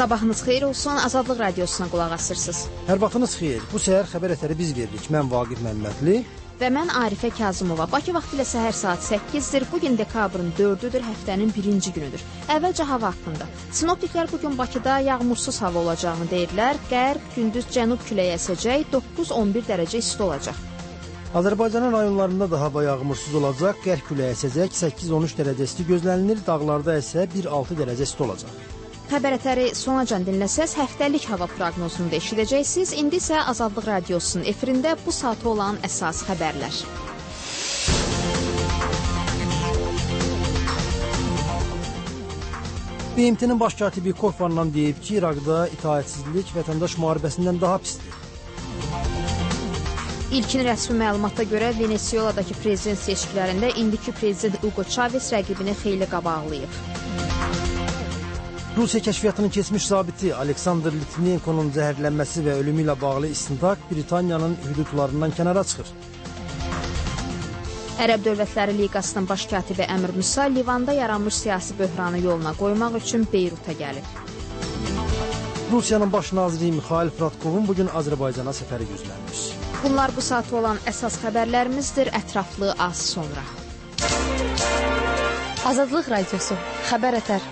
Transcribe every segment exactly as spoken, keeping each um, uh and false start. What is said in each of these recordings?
Sabahınız xeyir olsun, Azadlıq Radiosuna qulaq asırsınız. Hər vaxtınız xeyir. Bu səhər xəbər ətəri biz veririk. Mən Vaqif Məmmədli və mən Arifə Kazımova. Bakı vaxtı ilə səhər saat səkkizdir. Bugün dekabrın dördüdür, həftənin birinci günüdür. Əvvəlcə hava haqqında. Sinoptiklər bugün Bakıda yağmursuz hava olacağını deyirlər. Qərb, gündüz cənub küləyi əsəcək, doqquz on bir dərəcə isti olacaq. Azərbaycanın rayonlarında da hava yağmursuz olacaq, qərb küləyi əsəcək, səkkiz on üç dərəcə isti gözlənilir. Dağlarda isə bir altı dərəcə isti olacaq. Xəbər ətəri sonacan dinləsəz, həftəlik hava proqnozunu da eşidəcəksiniz. İndi isə Azadlıq Radiosunun efirində bu saata olan əsas xəbərlər. B M T-nin baş katibi Kofandan deyib ki, İraqda itaətsizlik vətəndaş müharibəsindən daha pisdir. İlkin rəsmi məlumata görə Venezueladakı prezident seçkilərində indiki prezident Hugo Chavez rəqibini xeyli qabaqlayıb. Rusiya kəşfiyyatının keçmiş zabiti Aleksandr Litvinenkonun zəhərlənməsi və ölümü ilə bağlı istintaq Britaniyanın hüdudlarından kənara çıxır. Ərəb Dövlətləri Liqasının baş katibi Əmir Musa Livanda yaranmış siyasi böhranı yoluna qoymaq üçün Beyruta gəlib. Rusiyanın baş naziri Mixail Fradkovun bugün Azərbaycana səfəri gözlənir. Bunlar bu saat olan əsas xəbərlərimizdir. Ətraflı az sonra. Azadlıq Radiosu, xəbər ətər.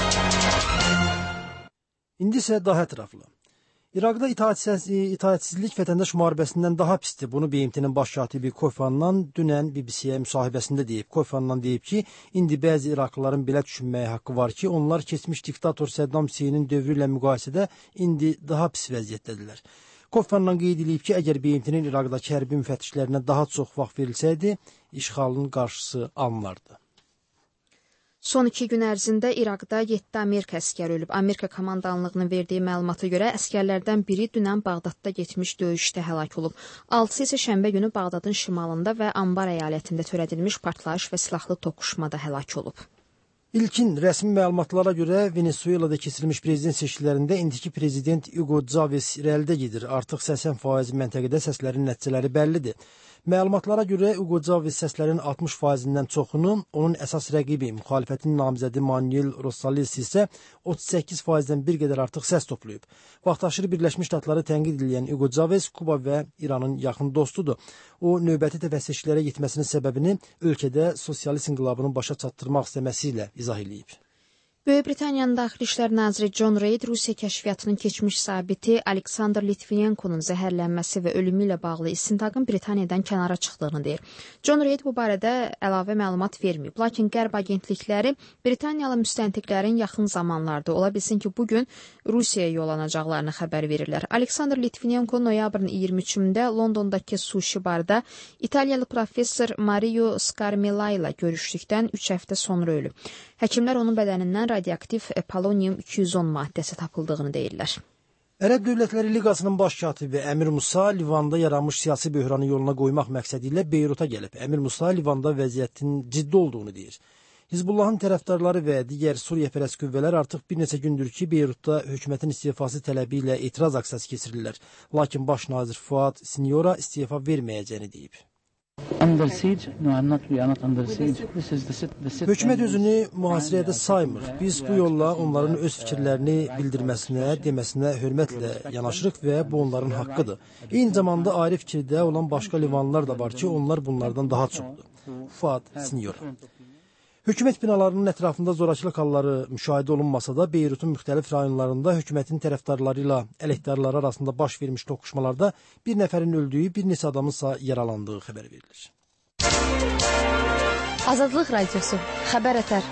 İndi isə daha ətraflı. İraqda itaətsizlik vətəndaş müharibəsindən daha pisdir. Bunu B M T-nin baş katibi Kofandan dünən B B C-yə müsahibəsində deyib. Kofandan deyib ki, indi bəzi İraqlıların belə düşünməyə haqqı var ki, onlar keçmiş diktator Səddam Hüseynin dövrü ilə müqayisədə indi daha pis vəziyyətdədirlər. Kofandan qeyd edib ki, əgər B M T-nin İraqdakı hərbi müfəttişlərinə daha çox vaxt verilsəydi, işğalın qarşısı alınardı. Son iki gün ərzində İraqda yeddi Amerika əskəri ölüb. Amerika komandanlığının verdiyi məlumata görə əskərlərdən biri dünən Bağdadda getmiş döyüşdə həlak olub. Altısı isə şənbə günü Bağdadın şimalında və Anbar əyalətində törədilmiş partlayış və silahlı toqquşmada həlak olub. İlkin rəsmi məlumatlara görə Venezuelada keçirilmiş prezident seçkilərində indiki prezident Hugo Chavez irəlidə gedir. Artıq səksən faiz məntəqədə səslərin nəticələri bəllidir. Məlumatlara görə Hugo Chavez səslərin altmış faizindən çoxunu, onun əsas rəqibi, müxalifətin namizədi Manuel Rosales isə otuz səkkiz faizdən bir qədər artıq səs toplayıb. Vaxtaşırı Birləşmiş Ştatları tənqid edən Hugo Chavez Kuba və İranın yaxın dostudur. O, növbəti dəfə seçkilərə getməsinin səbəbini ölkədə sosialist inqilabını başa çatdırmaq istəməsi ilə izah edib. Böyük Britaniyanın Daxili İşlər naziri John Reid Rusiya kəşfiyyatının keçmiş zabiti Aleksandr Litvinenkonun zəhərlənməsi və ölümü ilə bağlı istintaqın Britaniyadan kənara çıxdığını deyir. John Reid bu barədə əlavə məlumat verməyib. Lakin qərb agentlikləri Britaniyalı müstəntiqlərin yaxın zamanlarda ola bilsin ki, bugün Rusiyaya yollanacaqlarını xəbər verirlər. Aleksandr Litvinenko noyabrın iyirmi üçündə Londondakı sushi barda İtaliyalı professor Mario Scarmella ilə görüşdükdən üç həftə sonra ölüb. Həkimlər onun bədənindən radioaktiv polonium iki yüz on maddəsi tapıldığını deyirlər. Ərəb Dövlətləri Liqasının baş katibi Əmir Musa Livanda yaranmış siyasi böhranı yoluna qoymaq məqsədi ilə Beyruta gəlib. Əmir Musa Livanda vəziyyətin ciddi olduğunu deyir. Hizbullahın tərəfdarları və digər Suriyapərəst qüvvələr artıq bir neçə gündür ki, Beyrutda hökumətin istifası tələbi ilə etiraz aksiyası keçirirlər. Lakin baş nazir Fuad Sinyora istifa verməyəcəyini deyib. Hökumət özünü mühasirədə saymır. Biz bu yolla onların öz fikirlərini bildirməsinə, deməsinə hörmətlə yanaşırıq və bu onların haqqıdır. Eyni zamanda ayrı fikirdə olan başqa livanlar da var ki, onlar bunlardan daha çoxdur. Fuad Sinyora. Hökumət binalarının ətrafında zorakılıq halları müşahidə olunmasa da, Beyrutun müxtəlif rayonlarında hökumətin tərəfdarları ilə əleyhdarları arasında baş vermiş toqquşmalarda bir nəfərin öldüyü, bir neçə adamın ise yaralandığı xəbər verilir. Azadlıq Radiosu, xəbər ətər.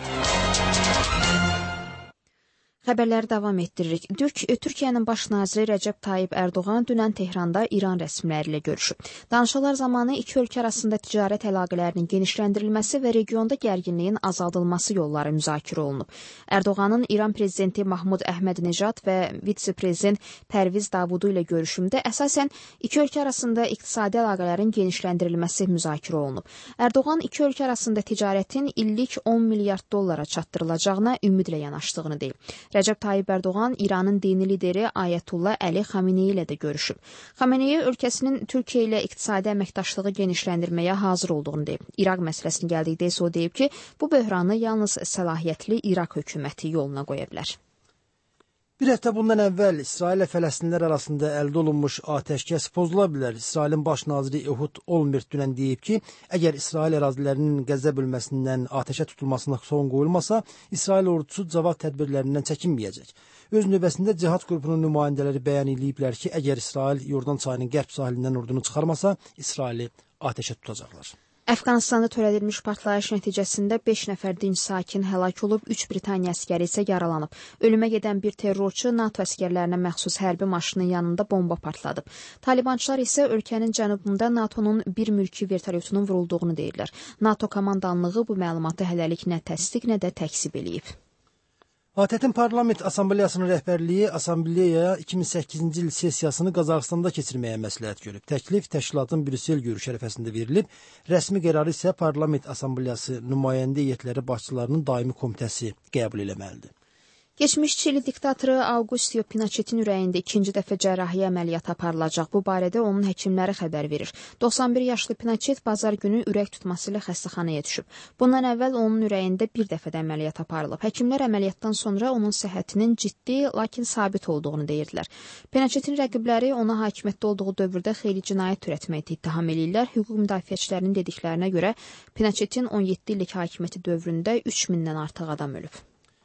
Xəbərləri davam etdiririk. Türk, Türkiyənin baş naziri Rəcəb Tayyip Ərdoğan dünən Tehranda İran rəsmiləri ilə görüşüb. Danışıqlar zamanı iki ölkə arasında ticarət əlaqələrinin genişləndirilməsi və regionda gərginliyin azaldılması yolları müzakirə olunub. Ərdoğanın İran prezidenti Mahmud Əhməd-Necad və vitse-prezident Pərviz Davudu ilə görüşümdə əsasən iki ölkə arasında iqtisadi əlaqələrin genişləndirilməsi müzakirə olunub. Ərdoğan iki ölkə arasında ticarətin illik on milyard dollara çatdırılacağına ümidlə yanaşdığını deyib. Rəcəb Tayyip Ərdoğan İranın dini lideri Ayətullah Əli Xameneyi ilə də görüşüb. Xameneyi ölkəsinin Türkiyə ilə iqtisadi əməkdaşlığı genişləndirməyə hazır olduğunu deyib. İraq məsələsini gəldikdə isə o deyib ki, bu böhranı yalnız səlahiyyətli İraq hökuməti yoluna qoya bilər. Bir həftə bundan əvvəl İsrail və Fələstinlər arasında əldə olunmuş atəşkəs pozula bilər. İsrailin baş naziri Ehud Olmert dünən deyib ki, əgər İsrail ərazilərinin Qəzza bölməsindən atəşə tutulmasına son qoyulmasa, İsrail ordusu cavab tədbirlərindən çəkinməyəcək. Öz növbəsində Cihad qrupunun nümayəndələri bəyan ediblər ki, əgər İsrail Yordan çayının qərb sahilindən ordunu çıxarmasa, İsraili atəşə tutacaqlar. Əfqanistanda törədilmiş partlayış nəticəsində beş nəfər dinc sakin həlak olub, üç Britaniya əskəri isə yaralanıb. Ölümə gedən bir terrorçu NATO əskərlərinə məxsus hərbi maşının yanında bomba partladıb. Talibançılar isə ölkənin cənubunda NATO'nun bir mülki vertolyotunun vurulduğunu deyirlər. NATO komandanlığı bu məlumatı hələlik nə təsdiq, nə də təkzib eləyib. A T T-in Parlament Assambleyasının rəhbərliyi Assambleyaya iki min səkkizinci il sessiyasını Qazaxıstanda keçirməyə məsləhət görüb. Təklif təşkilatın Brüssel görüş ərəfəsində verilib. Rəsmi qərarı isə Parlament Assambleyası nümayəndə heyətləri başçılarının daimi komitəsi qəbul eləməlidir. Keçmiş Çili diktatoru Augusto Pinochetin ürəyində ikinci dəfə cərrahiyyə əməliyyatı aparılacaq. Bu barədə onun həkimləri xəbər verir. doxsan bir yaşlı Pinochet bazar günü ürək tutması ilə xəstəxanaya düşüb. Bundan əvvəl onun ürəyində bir dəfə də əməliyyat aparılıb. Həkimlər əməliyyatdan sonra onun səhhətinin ciddi, lakin sabit olduğunu deyirdilər. Pinochetin rəqibləri ona hakimiyyətdə olduğu dövrdə xeyli cinayət törətməkdə ittiham eləyirlər. Hüquq müdafiəçilərinin dediklərinə görə Pinochetin on yeddi illik hakimiyyəti dövründə üç mindən artıq adam ölüb.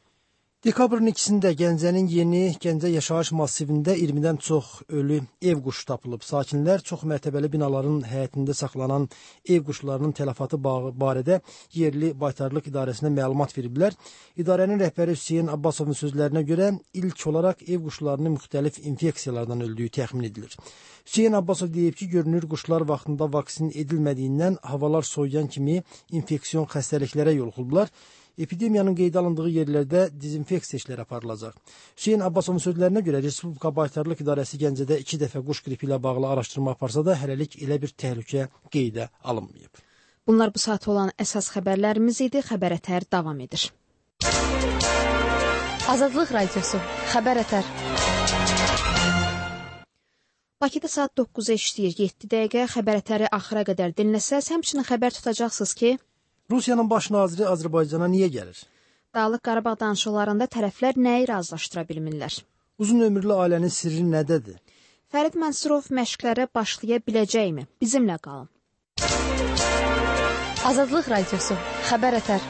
Dekabrın ikisində Gəncənin yeni Gəncə yaşayış massivində iyirmidən çox ölü ev quşu tapılıb. Sakinlər çox mərtəbəli binaların həyətində saxlanan ev quşlarının tələfatı barədə yerli baytarlıq idarəsinə məlumat veriblər. İdarənin rəhbəri Hüseyin Abbasovun sözlərinə görə ilk olaraq ev quşlarının müxtəlif infeksiyalardan öldüyü təxmin edilir. Hüseyin Abbasov deyib ki, görünür quşlar vaxtında vaksin edilmədiyindən havalar soyuyan kimi infeksiyon xəstəliklərə yoluxuldular. Epidemiyanın qeydə alındığı yerlərdə dezinfeksiya işləri aparılacaq. Hüseyin Abbasovun sözlərinə görə Respublika Baytarlıq İdarəsi Gəncədə iki dəfə quş qripi ilə bağlı araşdırma aparsa da hələlik elə bir təhlükə qeydə alınmayıb. Bunlar bu saat olan əsas xəbərlərimiz idi. Xəbər ətər davam edir. Azadlıq Radiosu, Xəbər ətər. Bakıda saat doqquza işləyir, yeddi dəqiqə xəbər ətəri axıra qədər dinləsəz, həmçinin xəbər tutacaqsınız ki, Rusiyanın baş naziri Azərbaycana niyə gəlir? Dağlıq Qarabağ danışıqlarında tərəflər nəyi razılaşdıra bilmirlər? Uzun ömürlü ailənin sirri nədədir? Fərid Mənsurov məşqlərə başlaya biləcəkmi? Bizimlə qalın. Azadlıq Radiosu, Xəbər ətər.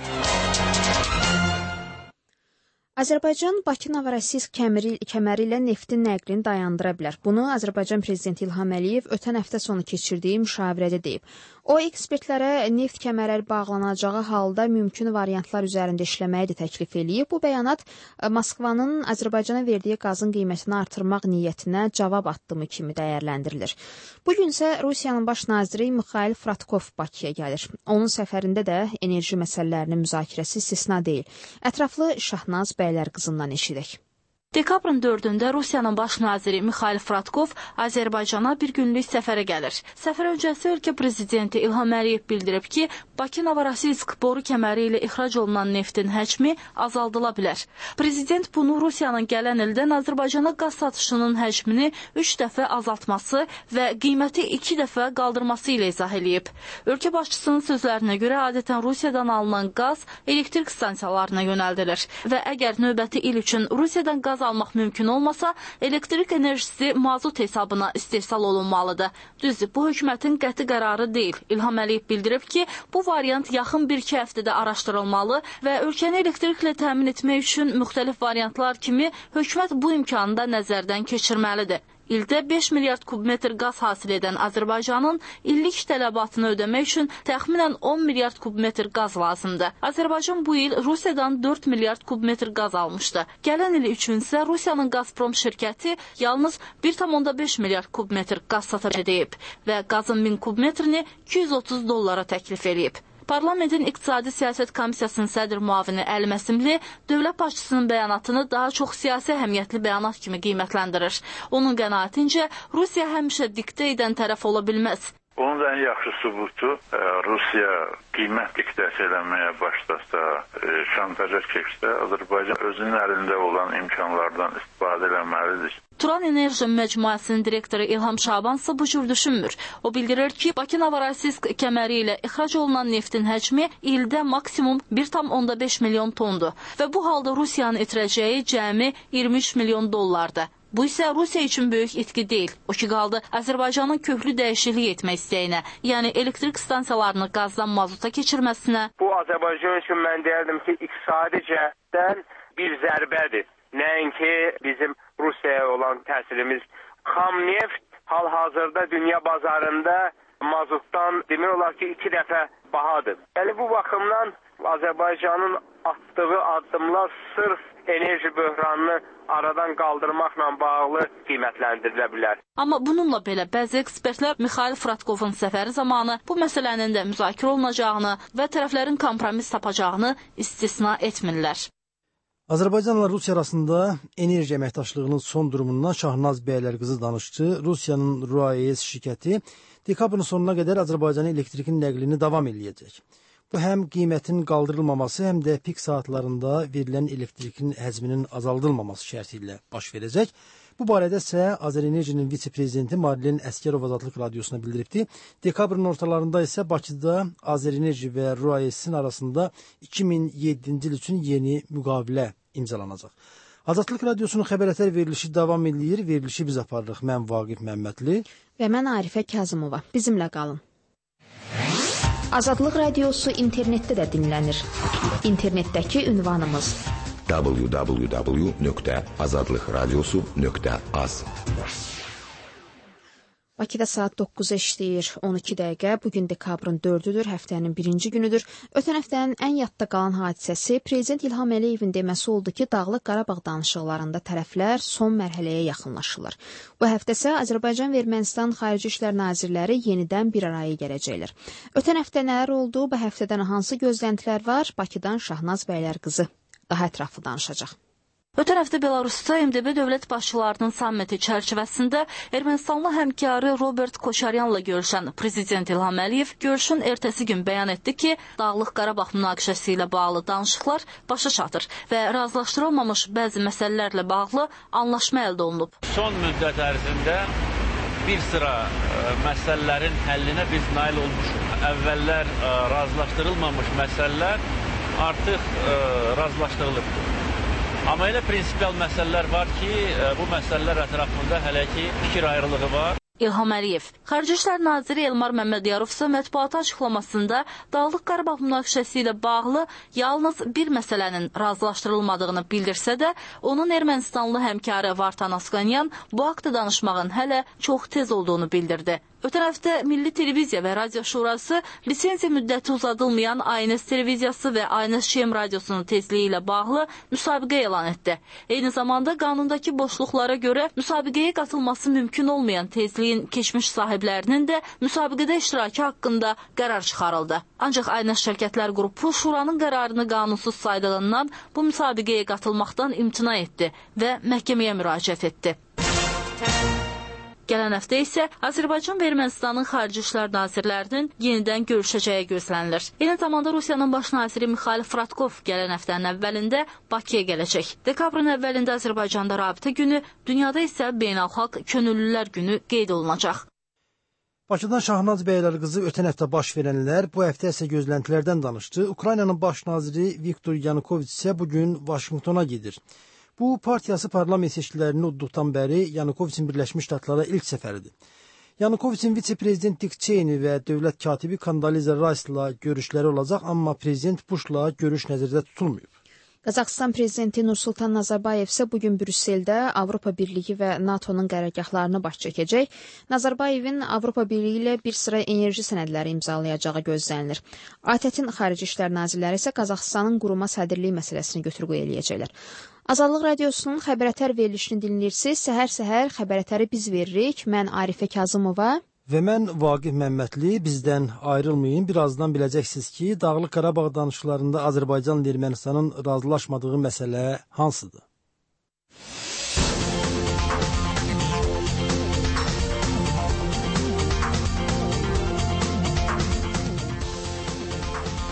Azərbaycan Bakı-Novorosiysk kəməri, kəməri ilə neftin nəqlini dayandıra bilər. Bunu Azərbaycan prezidenti İlham Əliyev ötən həftə sonu keçirdiyi müşavirədə deyib. O, ekspertlərə neft kəmərləri bağlanacağı halda mümkün variantlar üzərində işləməyi də təklif eləyib. Bu bəyanat Moskvanın Azərbaycana verdiyi qazın qiymətini artırmaq niyyətinə cavab addımı kimi dəyərləndirilir. Bugün isə Rusiyanın baş naziri Mikhail Fratkov Bakıya gəlir. Onun səfərində də enerji məsələlərinin müzakirəsi istisna deyil. Ətraflı Şahnaz Bəylər qızından eşidək. Dekabrın dördündə Rusiyanın baş naziri Mikhail Fratkov Azərbaycana bir günlük səfərə gəlir. Səfər öncəsi ölkə prezidenti İlham Əliyev bildirib ki, Bakı-Novorosiysk boru kəməri ilə ixrac olunan neftin həcmi azaldıla bilər. Prezident bunu Rusiyanın gələn ildən Azərbaycana qaz satışının həcmini üç dəfə azaltması və qiyməti iki dəfə qaldırması ilə izah eləyib. Ölkə başçısının sözlərinə görə adətən Rusiyadan alınan qaz elektrik stansiyalarına yönəldilir və əgər növbəti il üçün Rusiyadan qaz almaq mümkün olmasa, elektrik enerjisi mazut hesabına istehsal olunmalıdır. Düzdür, bu hökumətin qəti qərarı deyil. İlham Əliyev bildirib ki, bu variant yaxın bir-iki həftədə araşdırılmalı və ölkəni elektriklə təmin etmək üçün müxtəlif variantlar kimi hökumət bu imkanı da nəzərdən keçirməlidir. İldə beş milyard kubmetr qaz hasil edən Azərbaycanın illik tələbatını ödəmək üçün təxminən on milyard kubmetr qaz lazımdır. Azərbaycan bu il Rusiyadan dörd milyard kubmetr qaz almışdı. Gələn il üçün isə Rusiyanın Gazprom şirkəti yalnız bir tam beş milyard kubmetr qaz satacaq deyib və qazın min kubmetrini iki yüz otuz dollara təklif eləyib. Parlamentin İqtisadi Siyasət Komissiyasının sədr müavini Əli Məsimli dövlət başçısının bəyanatını daha çox siyasi əhəmiyyətli bəyanat kimi qiymətləndirir. Onun qənaətincə, Rusiya həmişə diktə edən tərəf ola bilməz. Onun da ən yaxşı sübutu Rusiya qiymət diktəsi eləməyə başlasa, şantaja keçsə, Azərbaycan özünün əlində olan imkanlardan istifadə eləməlidir. Turan Enerji Məcmuəsinin direktoru İlham Şaban isə bu cür düşünmür. O bildirir ki, Bakı-Novorosiysk kəməri ilə ixrac olunan neftin həcmi ildə maksimum bir tam onda beş milyon tondur və bu halda Rusiyanın itirəcəyi cəmi iyirmi üç milyon dollardır. Bu isə Rusiya üçün böyük itki deyil. O ki qaldı Azərbaycanın köklü dəyişiklik etmək istəyinə, yəni elektrik stansiyalarını qazdan mazuta keçirməsinə. Bu Azərbaycan üçün mən deyərdim ki, iqtisadi cəhətdən bir zərbədir. Nəinki bizim Rusiyaya olan təsirimiz. Xam neft hal-hazırda dünya bazarında mazutdan demək olar ki, iki dəfə bahadır. Yəni bu baxımdan Azərbaycanın atdığı addımlar sırf enerji böhranını aradan qaldırmaqla bağlı qiymətləndirilə bilər. Amma bununla belə bəzi ekspertlər Mikhail Fratkovun səfəri zamanı bu məsələnin də müzakirə olunacağını və tərəflərin kompromis tapacağını istisna etmirlər. Azərbaycanla Rusiya arasında enerji əməkdaşlığının son durumundan Şahnaz Bəylərqızı danışdı. Rusiyanın Ruayes şirkəti dekabrın sonuna qədər Azərbaycanın elektrikin nəqlini davam eləyəcək. Bu həm qiymətin qaldırılmaması, həm də pik saatlarında verilən elektrikin həcminin azaldılmaması şərti ilə baş verəcək. Bu barədə isə Azərenerjinin vitse-prezidenti Marilyn Əsgərov Azadlıq Radiosuna bildiribdi. Dekabrın ortalarında isə Bakıda Azərenerji və Ruayesin arasında iki min yeddinci il üçün yeni müqavilə imzalanacaq. Azadlıq Radiosunun xəbərətər verilişi davam edir. Verilişi biz aparırıq. Mən Vaqif Məmmədli və mən Arifə Kazımova. Bizimlə qalın. Azadlıq Radiosu internetdə də dinlənir. İnternetdəki ünvanımız w w w nöqtə azadlıq radiosu nöqtə az. Bakıda saat doqquza işləyir, on iki dəqiqə. Bugün dekabrın dördüdür, həftənin birinci günüdür. Ötən həftənin ən yadda qalan hadisəsi Prezident İlham Əliyevin deməsi oldu ki, Dağlıq Qarabağ danışıqlarında tərəflər son mərhələyə yaxınlaşırlar. Bu həftə isə Azərbaycan və Ermənistan Xarici İşlər Nazirləri yenidən bir araya gələcəklər. Ötən həftə nələr oldu, bu həftədən hansı gözləntilər var? Bakıdan Şahnaz Bəylərqızı daha ətraflı danışacaq. Ötən həftə Belarusda M D B dövlət başçılarının sammiti çərçivəsində Ermənistanlı həmkarı Robert Koçaryanla görüşən Prezident İlham Əliyev görüşün ertəsi gün bəyan etdi ki, Dağlıq Qarabağ münaqişəsi ilə bağlı danışıqlar başa çatır və razılaşdırılmamış bəzi məsələlərlə bağlı anlaşma əldə olunub. Son müddət ərzində bir sıra ə, məsələlərin həllinə biz nail olmuşuq. Əvvəllər ə, razılaşdırılmamış məsələlər artıq ə, razılaşdırılıbdır. Amma elə prinsipial məsələlər var ki, bu məsələlər ətrafında hələ ki fikir ayrılığı var. İlham Əliyev. Xarici İşlər Naziri Elmar Məmmədiyarov isə mətbuata açıqlamasında Dağlıq Qarabağ münaqişəsi ilə bağlı yalnız bir məsələnin razılaşdırılmadığını bildirsə də, onun Ermənistanlı həmkarı Vartan Asqanyan bu haqda danışmağın hələ çox tez olduğunu bildirdi. Ötən həftə Milli Televiziya və Radio Şurası lisenziya müddəti uzadılmayan A N S televiziyası və A N S Şem radiosunun tezliyi ilə bağlı müsabiqə elan etdi. Eyni zamanda qanundakı boşluqlara görə müsabiqəyə qatılması mümkün olmayan tezliyin keçmiş sahiblərinin də müsabiqədə iştirakı haqqında qərar çıxarıldı. Ancaq A N S Şirkətlər Qrupu Şuranın qərarını qanunsuz saydığından bu müsabiqəyə qatılmaqdan imtina etdi və məhkəməyə müraciət etdi. Gələn həftə isə Azərbaycan və Ermənistanın Xarici İşlər Nazirlərinin yenidən görüşəcəyi gözlənilir. Eyni zamanda Rusiyanın baş naziri Mikhail Fratkov gələn həftənin əvvəlində Bakıya gələcək. Dekabrın əvvəlində Azərbaycanda rabitə günü, dünyada isə Beynəlxalq Könüllülər günü qeyd olunacaq. Bakıdan Şahnaz Bəylərqızı ötən həftə baş verənlər, bu həftə isə gözləntilərdən danışdı. Ukraynanın baş naziri Viktor Yanukoviç isə bugün Vaşinqtona gedir. Bu, partiyası parlament seçkilərini udduqdan bəri Yanukoviçin Birləşmiş Ştatlara ilk səfəridir. Yanukoviçin vitse-prezident Dick Cheney və dövlət katibi Condoleezza Rice-la görüşləri olacaq, amma prezident Bushla görüş nəzərdə tutulmayıb. Qazaxıstan prezidenti Nursultan Nazarbayev isə bugün Brüsseldə Avropa Birliyi və NATO'nun qərargahlarını baş çəkəcək. Nazarbayevin Avropa Birliyi ilə bir sıra enerji sənədləri imzalayacağı gözlənilir. A T Ə-tin Xarici İşlər Nazirləri isə Qazaxıstanın quruma sədrliyi məsələsini götür-qoy eləyəcəklər. Azadlıq Radiosunun xəbərətər verilişini dinləyirsiniz. Səhər-səhər xəbərətəri biz veririk. Mən Arifə Kazımova və mən Vaqif Məmmədli. Bizdən ayrılmayın. Birazdan biləcəksiniz ki, Dağlıq Qarabağ danışıqlarında Azərbaycan ilə Ermənistanın razılaşmadığı məsələ hansıdır?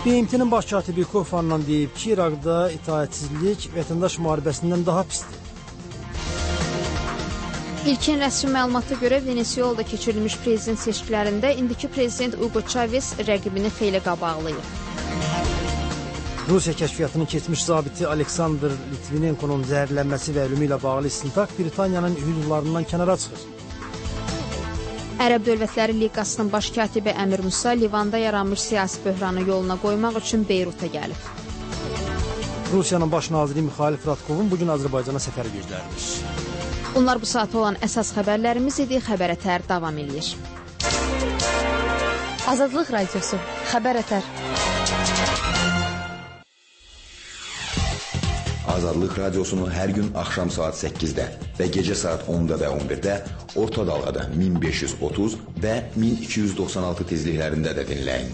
B M T-nin baş katibi Kofi Annan deyib ki, İraqda itaətsizlik vətəndaş müharibəsindən daha pisdir. İlkin rəsmi məlumata görə Venezuelada keçirilmiş prezident seçkilərində indiki prezident Hugo Chavez rəqibini xeyli qabaqlayıb. Rusiya kəşfiyyatının keçmiş zabiti Aleksandr Litvinenkonun zəhərlənməsi və ölümü ilə bağlı istintaq Britaniyanın hüdudlarından kənara çıxır. Ərəb Dövlətləri Liqasının baş katibi Əmir Musa Livanda yaranmış siyasi böhranı yoluna qoymaq üçün Beyruta gəlib. Rusiyanın baş naziri Mikhail Fradkovun bugün Azərbaycana səfəri gözlərilir. Bunlar bu saata olan əsas xəbərlərimiz idi. Xəbər ətər davam edir. Azadlıq Radiosu, Xəbər ətər. Azadlıq Radiosunu hər gün axşam saat səkkizdə və gecə saat onda və on birdə orta dalğada min beş yüz otuz və min iki yüz doxsan altı tezliklərində də dinləyin.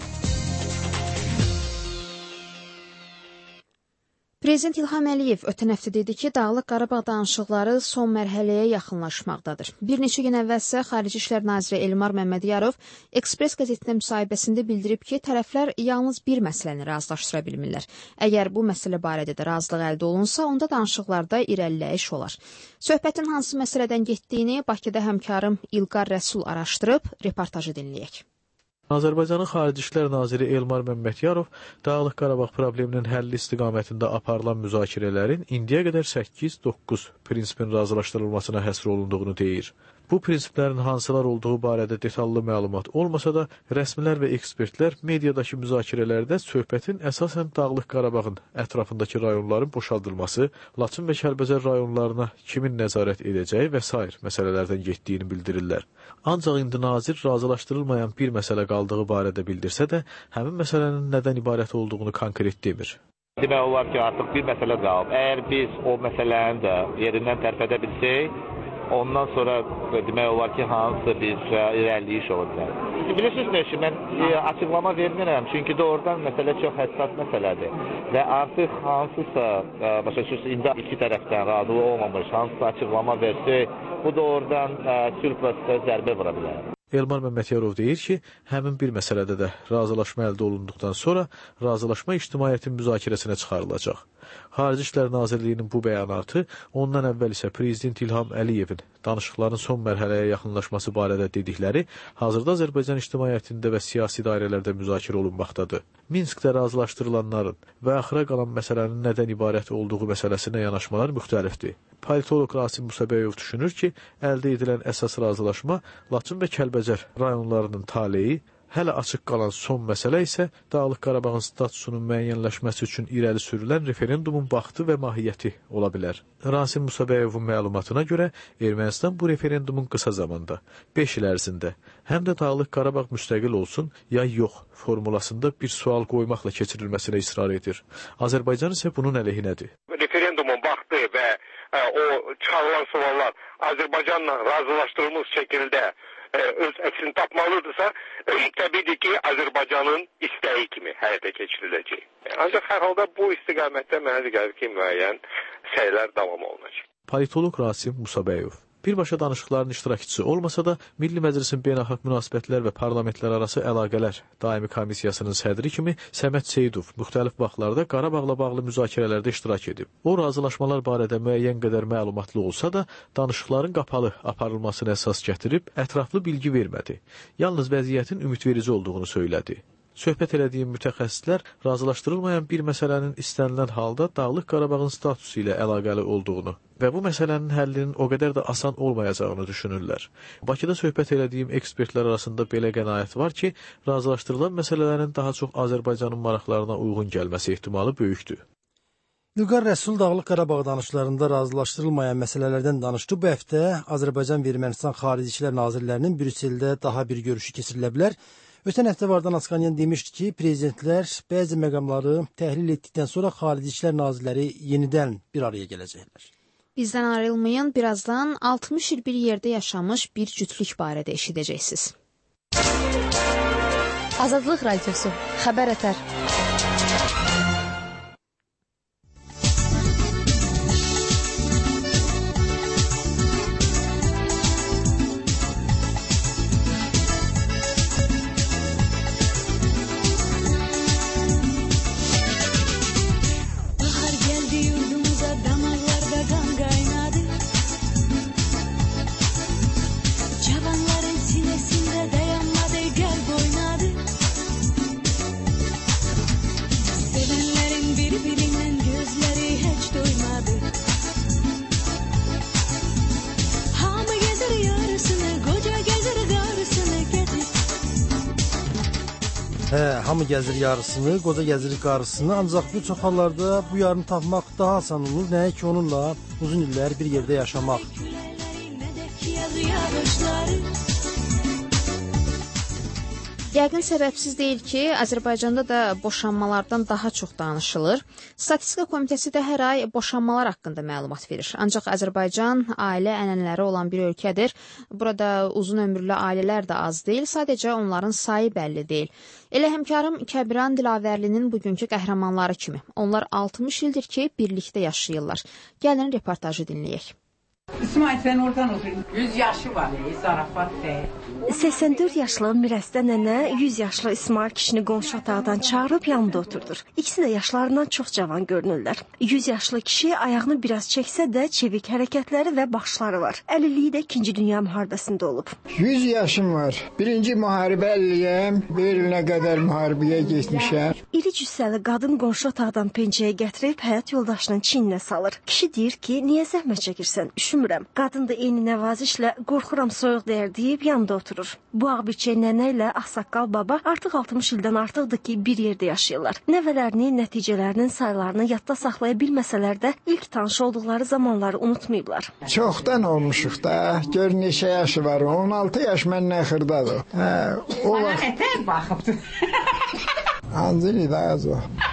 Prezident İlham Əliyev ötən həftə dedi ki, Dağlıq Qarabağ danışıqları son mərhələyə yaxınlaşmaqdadır. Bir neçə gün əvvəlsə Xarici İşlər Naziri Elmar Məmmədiyarov Ekspres qəzetində müsahibəsində bildirib ki, tərəflər yalnız bir məsələni razılaşdıra bilmirlər. Əgər bu məsələ barədə də razılıq əldə olunsa, onda danışıqlarda irəliləyiş olar. Söhbətin hansı məsələdən getdiyini Bakıda həmkarım İlqar Rəsul araşdırıb, reportajı dinləyək. Azərbaycanın Xarici İşlər Naziri Elmar Məmmədiyarov Dağlıq Qarabağ probleminin həlli istiqamətində aparılan müzakirələrin indiyə qədər səkkiz doqquz prinsipin razılaşdırılmasına həsr olunduğunu deyir. Bu prinsiplərin hansılar olduğu barədə detallı məlumat olmasa da, rəsmilər və ekspertlər mediadakı müzakirələrdə söhbətin əsasən Dağlıq Qarabağın ətrafındakı rayonların boşaldılması, Laçın və Kəlbəcər rayonlarına kimin nəzarət edəcəyi və sair məsələlərdən getdiyini bildirirlər. Ancaq indi nazir razılaşdırılmayan bir məsələ qaldığı barədə bildirsə də, həmin məsələnin nədən ibarət olduğunu konkret demir. Demək olar ki, artıq bir məsələ qalıb. Əgər biz o məsələni də yerindən tərpədə bilsək, ondan sonra demək olar ki, hansı bir irəliyiş ola bilər. Bilirsiniz ki, mən e, açıqlama vermirəm, çünki doğrudan məsələ çox həssas məsələdir və artıq hansısa, e, başa düşürsünüz, indi iki tərəfdən razı olmamış, hansısa açıqlama versək, bu doğrudan e, sülh prosesində zərbə vura bilər. Elmar Məmmədiyarov deyir ki, həmin bir məsələdə də razılaşma əldə olunduqdan sonra razılaşma ictimaiyyətin müzakirəsinə çıxarılacaq. Xarici İşlər Nazirliyinin bu bəyanatı ondan əvvəl isə Prezident İlham Əliyevin danışıqların son mərhələyə yaxınlaşması barədə dedikləri hazırda Azərbaycan ictimaiyyətində və siyasi dairələrdə müzakirə olunmaqdadır. Minskdə razılaşdırılanların və axıra qalan məsələnin nədən ibarət olduğu məsələsinə yanaşmalar müxtəlifdir. Politolog Rasim Musabəyov düşünür ki, əldə edilən əsas razılaşma Laçın və Kəlbəcər rayonlarının taleyi, hələ açıq qalan son məsələ isə Dağlıq Qarabağın statusunun müəyyənləşməsi üçün irəli sürülən referendumun vaxtı və mahiyyəti ola bilər. Rasim Musabəyovun məlumatına görə Ermənistan bu referendumun qısa zamanda, beş il ərzində, həm də Dağlıq Qarabağ müstəqil olsun, ya yox formulasında bir sual qoymaqla keçirilməsinə israr edir. Azərbaycan isə bunun əleyhinədir. Referendumun vaxtı və ə, o çıxarılan suallar Azərbaycanla razılaşdırılmış şəkildə ə, öz əksini tapmalıdırsa, təbii ki, Azərbaycanın istəyi kimi həyata keçiriləcək. Ancaq hər halda bu istiqamətdə mənə gəlir ki, müəyyən səylər davam olunacaq. Politolog Rasim Musabəyov birbaşa danışıqların iştirakçısı olmasa da, Milli Məclisin Beynəlxalq Münasibətlər və Parlamentlər Arası Əlaqələr Daimi Komissiyasının sədri kimi Səməd Seyidov müxtəlif vaxtlarda Qarabağla bağlı müzakirələrdə iştirak edib. O, razılaşmalar barədə müəyyən qədər məlumatlı olsa da, danışıqların qapalı aparılmasına əsas gətirib, ətraflı bilgi vermədi. Yalnız vəziyyətin ümidverici olduğunu söylədi. Söhbət elədiyim mütəxəssislər razılaşdırılmayan bir məsələnin istənilən halda Dağlıq Qarabağın statusu ilə əlaqəli olduğunu və bu məsələnin həllinin o qədər də asan olmayacağını düşünürlər. Bakıda söhbət elədiyim ekspertlər arasında belə qənaət var ki, razılaşdırılan məsələlərin daha çox Azərbaycanın maraqlarına uyğun gəlməsi ehtimalı böyükdür. İlqar Rəsul Dağlıq Qarabağ danışıqlarında razılaşdırılmayan məsələlərdən danışdı. Bu həftə Azərbaycan və Ermənistan Xarici İşlər Nazirlərinin Brüsseldə daha bir görüşü keçirilə bilər. Ötən həftə Vardan Asqanyan demişdi ki, prezidentlər bəzi məqamları təhlil etdikdən sonra Xarici İşlər Nazirləri yenidən bir araya gələcəklər. Bizdən ayrılmayın, birazdan altmış il bir yerdə yaşamış bir cütlük barədə eşidəcəksiniz. Azadlıq Radiosu, Xəbər ətər. Hə, hamı gəzir yarısını, qoca gəzir qarısını, ancaq bir çox hallarda bu yarını tapmaq daha asan olur, nəyə ki onunla uzun illər bir yerdə yaşamaq. Yəqin səbəbsiz deyil ki, Azərbaycanda da boşanmalardan daha çox danışılır. Statistika Komitəsi də hər ay boşanmalar haqqında məlumat verir. Ancaq Azərbaycan ailə ənənələri olan bir ölkədir. Burada uzun ömürlü ailələr də az deyil, sadəcə onların sayı bəlli deyil. Elə həmkarım Kəbiran Dilavərlinin bugünkü qəhrəmanları kimi. Onlar altmış ildir ki, birlikdə yaşayırlar. Gəlin reportajı dinləyək. İsmail, sen oradan otur. yüz yaşı var, zarafat deyil. səksən dörd yaşlı Mirəstə nənə yüz yaşlı İsmail kişini qonşu otaqdan çağırıb yanında oturdur. İkisi də yaşlarından çox cavan görünürlər. yüz yaşlı kişi ayağını biraz çəksə də çevik hərəkətləri və başları var. əlilliyi də ikinci Dünya müharibəsində olub. yüz yaşım var. Birinci müharibə əliliyəm. Bir ilinə qədər müharibəyə getmişəm. İri cüssəli qadın qonşu otaqdan pencəyə gətirib həyat yoldaşının çiyninə salır. Kişi deyir ki, niyə zəhmət çəkirsən? Üşümürəm. Qadın da eyni nəvazişlə qorxuram soyuq dəyər deyib yanında oturur. Bu ağbirçək nənə ilə Ağsaqqal baba artıq altmış ildən artıqdır ki, bir yerdə yaşayırlar. Nəvələrinin nəticələrinin saylarını yadda saxlaya bilməsələr də ilk tanış olduqları zamanları unutmayıblar. Çoxdan olmuşuq da. Gör neçə yaşı var. on altı yaş məndən xırdadır. Hə, o Bana nətər baxıbdır? Ancaq da az o.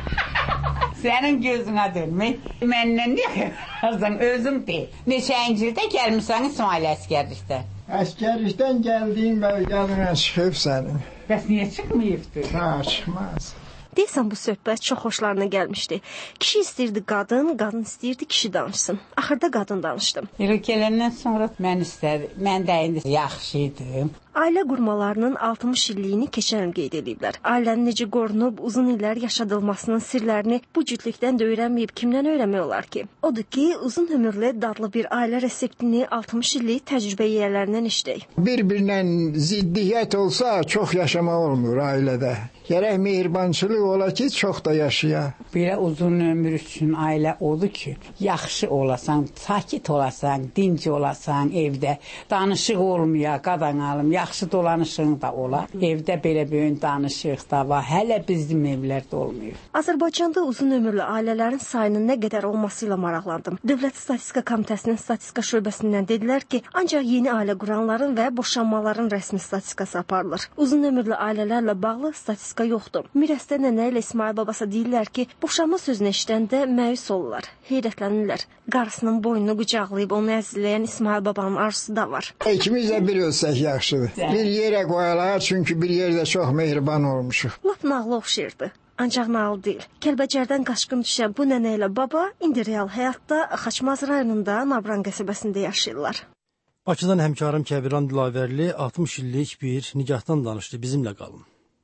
Sənin gözünə dönmək. Məndən niyə xərzən özüm deyil. Neçənci ildə gəlmişsən İsmail əskərlikdə? Əskərlikdən gəldiyim bəlgəlinə çıxıb sənin. Bəs niyə çıxmayıbdır? Ha, çıxmaz. Deyəsən bu söhbət çox xoşlarına gəlmişdi. Kişi istəyirdi qadın, qadın istəyirdi kişi danışsın. Axırda qadın danışdım. Elə gələndən sonra mən istədim. Mən də indi yaxşı idim. Ailə qurmalarının altmış illiyini keçən il qeyd ediblər. Ailənin necə qorunub uzun illər yaşadılmasının sirlərini bu cütlükdən də öyrənməyib kimdən öyrənmək olar ki? Odur ki, uzun ömürlü dadlı bir ailə reseptini altmış illik təcrübə yiyələrindən işləyək. Bir-birinə ziddiyyət olsa çox yaşamaq olmur ailədə. Gərək mehribançılıq ola ki, çox da yaşaya. Belə uzun ömür üçün ailə odur ki, yaxşı olasan, sakit olasan, dinc olasan evdə, danışıq olmaya, qadan alım, yaxşı dolanışın da olar. Evdə belə böyün danışıq da var, hələ bizim evlərdə olmuyor. Azərbaycanda uzun ömürlü ailələrin sayının nə qədər olması ilə maraqlandım. Dövlət Statistika Komitəsinin statistika şöbəsindən dedilər ki, ancaq yeni ailə quranların və boşanmaların rəsmi statistikası aparılır. Uzun ömürlü ailələrlə bağlı statistika yoxdur. Mirəstə nənə ilə İsmail babası deyirlər ki, boşanma sözünü eşidəndə məyus olurlar, heyrətlənirlər. Qarısının boynunu qucaqlayıb onu əzizləyən İsmail babanın arzusu da var. İkimiz də bir ölsək yaxşıdır. Bir yerə qoyalar, çünki bir yerdə çox mehriban olmuşuq. Lap nağlı oxşayırdı. Ancaq nağıl deyil. Kəlbəcərdən qaçqın düşən bu nənə ilə baba indi real həyatda Xaçmaz rayonunda Nabran qəsəbəsində yaşayırlar. Bakıdan həmkarım Kəbiran Dilavərli altmış illik bir nigahdan danışdı. Bizimlə qalın.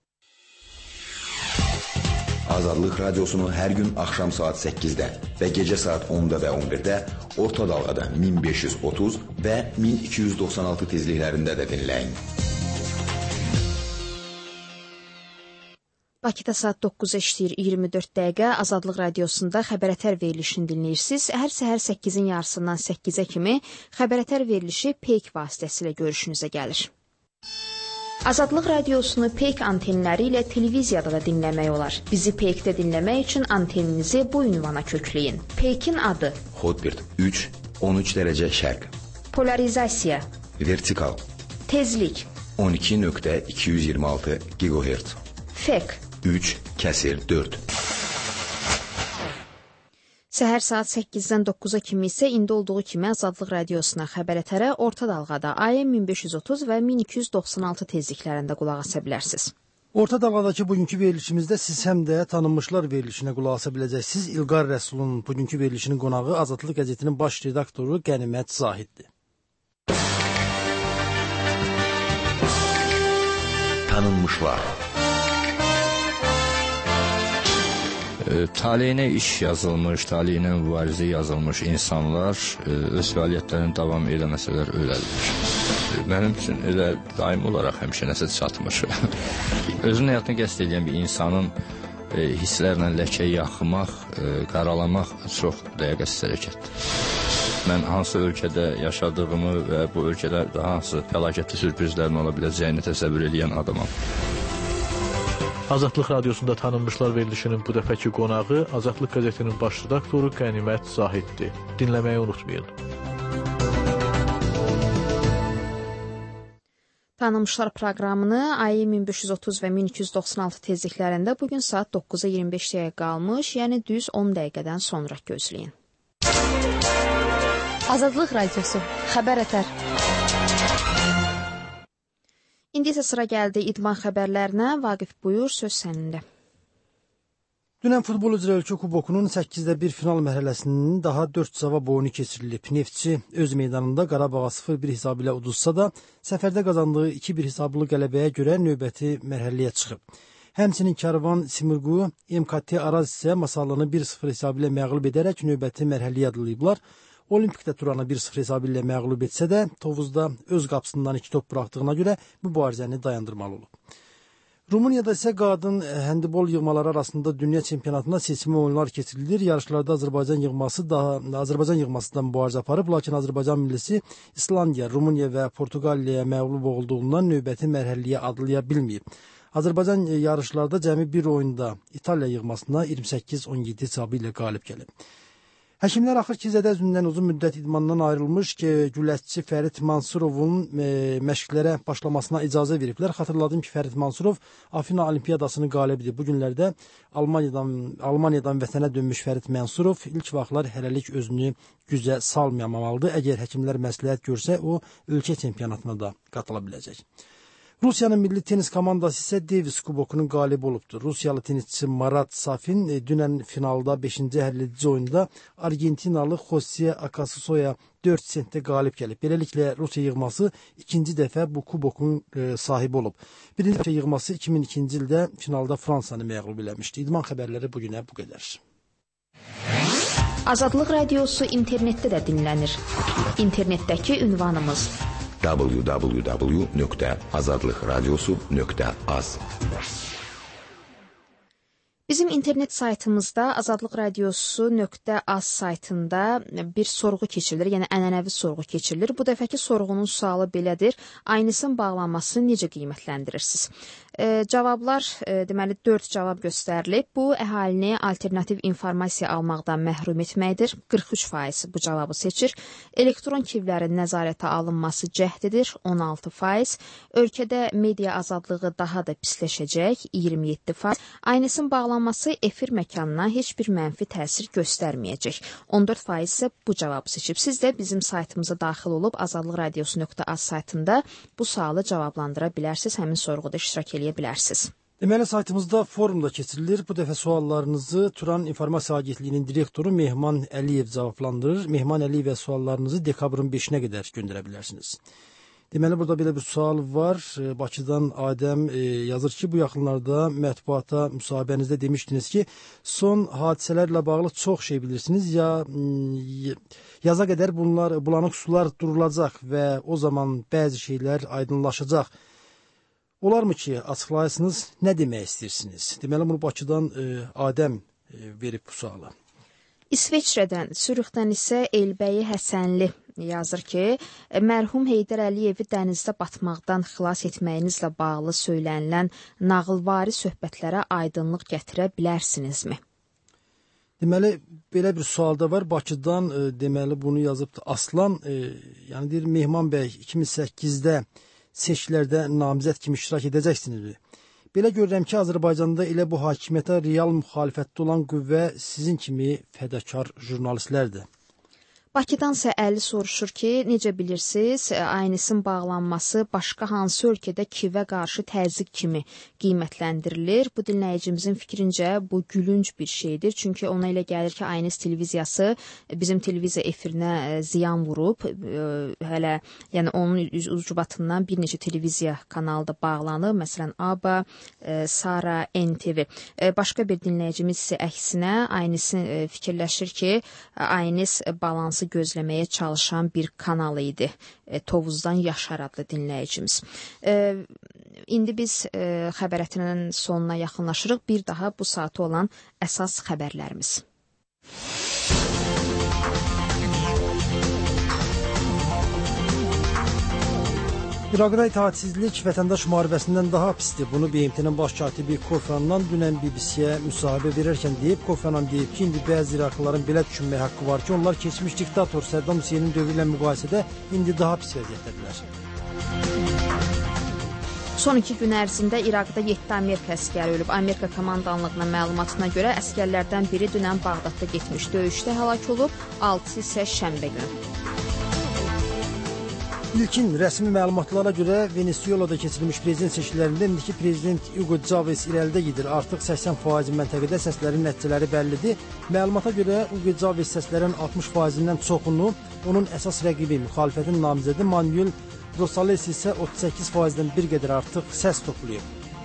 Azadlıq radiosunu hər gün axşam saat səkkizdə və gecə saat onda və on birdə orta dalğada min beş yüz otuz və min iki yüz doxsan altı tezliklərində də dinləyin. Bakıda saat doqquz işləyir iyirmi dörd dəqiqə. Azadlıq radiosunda xəbərətər verilişini dinləyirsiniz. Hər səhər səkkizin yarısından səkkizə kimi xəbərətər verilişi Peyk vasitəsilə görüşünüzə gəlir. Azadlıq radiosunu Peyk antenləri ilə televiziyada da dinləmək olar. Bizi Peykdə dinləmək üçün anteninizi bu ünvana kökləyin. Peykin adı: Hotbird üç on üç dərəcə şərq. Polarizasiya: Vertikal. Tezlik: on iki nöqtə iki yüz iyirmi altı gigahertz. Fek: üç kəsir dörd. Səhər saat səkkizdən doqquza kimi isə indi olduğu kimi Azadlıq radiosuna xəbərətərə orta dalğada A M min beş yüz otuz və min iki yüz doxsan altı tezliklərində qulaq asa bilərsiniz. Orta dalğadakı bugünkü verilişimizdə siz həm də tanınmışlar verilişinə qulaq asa biləcəksiniz. İlqar Rəsulun bugünkü verilişinin qonağı Azadlıq qəzetinin baş redaktoru Qənimət Zahiddir. Tanınmışlar. Taleyinə iş yazılmış, taleyinə mübarizə yazılmış insanlar öz fəaliyyətlərini davam eləməsələr ölələr. Mənim üçün elə daim olaraq həmişə nəsə çatmır. Özünün həyatını qəsd edən bir insanın hisslərlə ləkə yaxmaq, qaralamaq çox dəqiqəsiz hərəkətdir. Mən hansı ölkədə yaşadığımı və bu ölkədə daha hansı fəlakətli sürprizlərin ola biləcəyini təsəvvür edən adamam. Azadlıq Radiosunda tanınmışlar verilişinin bu dəfəki qonağı Azadlıq qəzetinin baş redaktoru Qənimət Zahiddir. Dinləməyi unutmayın. Tanınmışlar proqramını ayı min beş yüz otuz və min iki yüz doxsan altı tezliklərində bugün saat doqquza iyirmi beş dəqiqə qalmış, yəni düz on dəqiqədən sonra gözləyin. Azadlıq Radiosu, xəbər ətər. İndi isə sıra gəldi idman xəbərlərinə. Vaqif, buyur, söz səninlə. Dünən futbol üzrə ölkə kubokunun səkkizdə bir final mərhələsinin daha dörd cavab oyunu keçirilib. Neftçi öz meydanında Qarabağa sıfır bir hesabı ilə uduzsa da, səfərdə qazandığı iki bir hesablı qələbəyə görə növbəti mərhələyə çıxıb. Həmçinin Karvan Simurgu, M K T Araz isə Masallanı bir sıfır hesabı ilə məğlub edərək növbəti mərhələyə adlayıblar. Olimpikdə Turanı bir sıfır hesabı ilə məğlub etsə də, Tovuzda öz qapısından iki top buraxdığına görə mübarizəni dayandırmalı olub. Rumuniyada isə qadın həndibol yığmaları arasında dünya çempionatına seçimi oyunlar keçirilir. Yarışlarda Azərbaycan yığması daha Azərbaycan yığmasından mübarizə aparıb, lakin Azərbaycan millisi İslandiya, Rumuniya və Portuqaliyaya məğlub olduğundan növbəti mərhələyə adlaya bilməyib. Azərbaycan yarışlarda cəmi bir oyunda İtaliya yığmasına iyirmi səkkiz on yeddi hesabı ilə qalib gəlib. Həkimlər axır Zədə üzündən uzun müddət idmandan ayrılmış ki, güləşçi Fərid Mansurovun e, məşqlərə başlamasına icazə veriblər. Xatırladım ki, Fərid Mansurov Afina Olimpiyadasının qalibidir. Bu günlərdə Almaniyadan, Almaniyadan vətənə dönmüş Fərid Mansurov ilk vaxtlar hələlik özünü güzə salmayamalıdır. Əgər həkimlər məsləhət görsə, o ölkə çempionatına da qatıla biləcək. Rusiyanın milli tenis komandası isə Davis kubokunun qalibi olubdur. Rusiyalı tenisçi Marat Safin dünən finalda beşinci həlledici oyunda Argentinalı Jose Acasusoya dörd sentdə qalib gəlib. Beləliklə Rusiya yığması ikinci dəfə bu kubokun e, sahibi olub. Birinci dəfə yığması iki min ikinci ildə finalda Fransanı məğlub eləmişdi. İdman xəbərləri bugünə bu qədər. Azadlıq Radiosu internetdə də dinlənir. İnternetdəki ünvanımız w w w nöqtə azadlıqradiosu nöqtə az. Bizim internet saytımızda Azadlıq Radiosu nöqtə az saytında bir sorğu keçirilir, yəni ənənəvi sorğu keçirilir. Bu dəfəki sorğunun sualı belədir: Aynisin bağlanmasını necə qiymətləndirirsiniz? E, cavablar, e, deməli, dörd cavab göstərilib. Bu, əhalini alternativ informasiya almaqdan məhrum etməkdir. qırx üç faiz bu cavabı seçir. Elektron kivlərin nəzarətə alınması cəhdidir. on altı faiz. Ölkədə media azadlığı daha da pisləşəcək. iyirmi yeddi faiz. Aynisin bağlanması efir məkanına heç bir mənfi təsir göstərməyəcək. on dörd faiz isə bu cavabı seçib. Siz də bizim saytımıza daxil olub Azadlıq Radiosu nöqtə az saytında bu sualı cavablandıra bilərsiniz. Həmin sorğuda iştirak eləyə bilərsiniz. Deməli, saytımızda forumda keçirilir. Bu dəfə suallarınızı Turan İnformasiya Agentliyinin direktoru Mehman Əliyev cavablandırır. Mehman Əliyevə suallarınızı dekabrın beşinə qədər göndərə bilərsiniz. Deməli, burada belə bir sual var. Bakıdan Adəm e, yazır ki, bu yaxınlarda mətbuata müsahibənizdə demişdiniz ki, son hadisələrlə bağlı çox şey bilirsiniz. Ya yaza qədər bunlar bulanıq sular durulacaq və o zaman bəzi şeylər aydınlaşacaq. Olarmı ki, açıqlayasınız, nə demək istəyirsiniz? Deməli, bunu Bakıdan e, Adəm e, verib bu sualı. İsveçrədən, Sürüxdən isə Elbəyi Həsənli yazır ki, mərhum Heydər Əliyevi dənizdə batmaqdan xilas etməyinizlə bağlı söylənilən nağılvari söhbətlərə aydınlıq gətirə bilərsinizmi? Deməli, belə bir sual da var. Bakıdan e, deməli bunu yazıb Aslan, e, yəni deyir, Mehman bəy iki min səkkizdə seçkilərdə namizəd kimi iştirak edəcəksinizmi? Belə görürəm ki, Azərbaycanda elə bu hakimiyyətə real müxalifətdə olan qüvvə sizin kimi fədakar jurnalistlərdir. Bakıdansa Əli soruşur ki, necə bilirsiniz, Aynisin bağlanması başqa hansı ölkədə kivə qarşı təzyiq kimi qiymətləndirilir? Bu dinləyicimizin fikrincə bu gülünc bir şeydir. Çünki ona elə gəlir ki, Aynis televiziyası bizim televiziya efirinə ziyan vurub. Hələ yəni onun ucbatından bir neçə televiziya kanalı da bağlanıb. Məsələn, A B A, Sara, N T V. Başqa bir dinləyicimiz isə əksinə Aynisin fikirləşir ki, Aynis balansı gözləməyə çalışan bir kanal idi. E, Tovuzdan Yaşar adlı dinləyicimiz. E, indi biz e, xəbərətinin sonuna yaxınlaşırıq. Bir daha bu saatı olan əsas xəbərlərimiz. İraqda itaatsizlik vətəndaş müharibəsindən daha pisdir. Bunu B M T-nin baş katibi Kofi Annan dünən B B C-yə müsahibə verərkən deyib. Kofi Annan deyib ki, indi bəzi İraqlıların belə düşünməyə haqqı var ki, onlar keçmiş diktator Səddam Hüseynin dövrü ilə müqayisədə indi daha pis vəziyyətdədirlər. Son iki gün ərzində İraqda yeddi Amerika əskəri ölüb. Amerika komandanlığının məlumatına görə əskərlərdən biri dünən Bağdadda getmiş döyüşdə həlak olub, altısı isə şənbə günü. İlkin rəsmi məlumatlara görə Venezuelada keçirilmiş prezident seçkilərində indiki prezident Hugo Chavez irəlidə gedir. Artıq səksən faiz məntəqədə səslərin nəticələri bəllidir. Məlumata görə Hugo Chavez səslərin altmış faizindən çoxunu, onun əsas rəqibi müxalifətin namizədi Manuel Rosales isə otuz səkkiz faizdən bir qədər artıq səs toplayıb.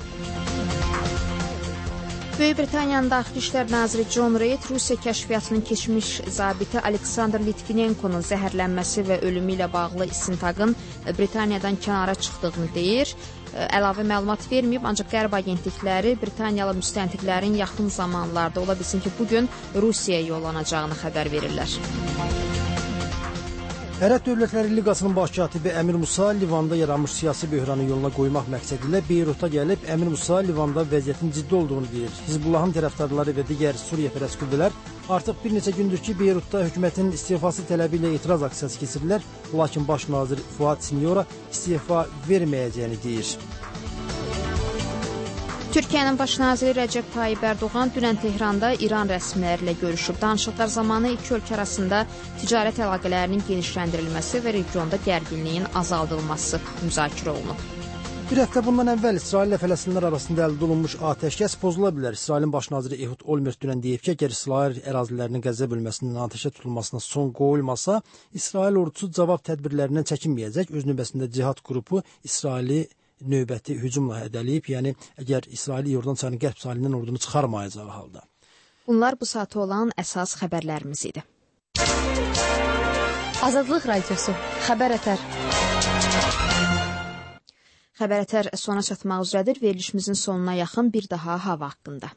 Böyük Britaniyanın Daxili İşlər naziri John Reid Rusiya kəşfiyyatının keçmiş zabiti Aleksandr Litvinenkonun zəhərlənməsi və ölümü ilə bağlı istintaqın Britaniyadan kənara çıxdığını deyir. Əlavə məlumat verməyib, ancaq qərb agentlikləri Britaniyalı müstəntiqlərin yaxın zamanlarda ola bilsin ki, bugün Rusiyaya yollanacağını xəbər verirlər. Ərəb Dövlətləri Liqasının baş katibi Əmir Musa Livanda yaranmış siyasi böhranı yoluna qoymaq məqsədilə Beyrut'a gəlib. Əmir Musa Livanda vəziyyətin ciddi olduğunu deyir. Hizbullahın tərəfdarları və digər Suriyapərəst qüvvələr artıq bir neçə gündür ki, Beyrut'da hökumətin istifası tələbi ilə etiraz aksiyası keçirirlər. Lakin baş nazir Fuad Sinyora istifa verməyəcəyini deyir. Türkiyənin baş naziri Rəcəb Tayyib Ərdoğan dünən Tehranda İran rəsmiləri ilə görüşüb. Danışıqlar zamanı iki ölkə arasında ticarət əlaqələrinin genişləndirilməsi və regionda gərginliyin azaldılması müzakirə olunub. Bir həftə bundan əvvəl İsrail ilə Fələstinlər arasında əldə olunmuş atəşkəs pozula bilər. İsrailin baş naziri Ehud Olmert dünən deyib ki, əgər İsrail ərazilərinin Qəzza bölməsindən atəşə tutulmasına son qoyulmasa, İsrail ordusu cavab tədbirlərindən çəkinməyəcək. Öz növbəsində Cihad qrupu İsraili növbəti hücumla hədələyib, yəni əgər İsrail Yordan çayının qərb sahilindən ordunu çıxarmayacağı halda. Bunlar bu saata olan əsas xəbərlərimiz idi. Azadlıq Radiosu, Xəbər Ətər. Xəbər Ətər sona çatmaq üzrədir. Verilişimizin sonuna yaxın bir daha hava haqqında.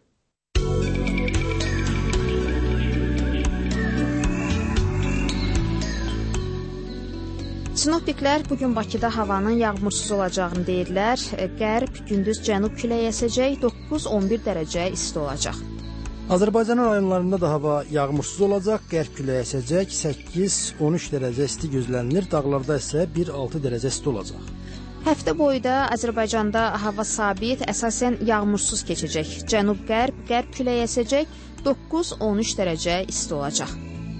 Sinoptiklər bugün Bakıda havanın yağmursuz olacağını deyirlər. Qərb, gündüz cənub küləyi əsəcək, doqquz on bir dərəcə isti olacaq. Azərbaycanın rayonlarında da hava yağmursuz olacaq, qərb küləyi əsəcək, səkkiz on üç dərəcə isti gözlənilir, dağlarda isə bir altı dərəcə isti olacaq. Həftə boyu da Azərbaycanda hava sabit, əsasən yağmursuz keçəcək. Cənub-qərb, qərb küləyi əsəcək, doqquz on üç dərəcə isti olacaq.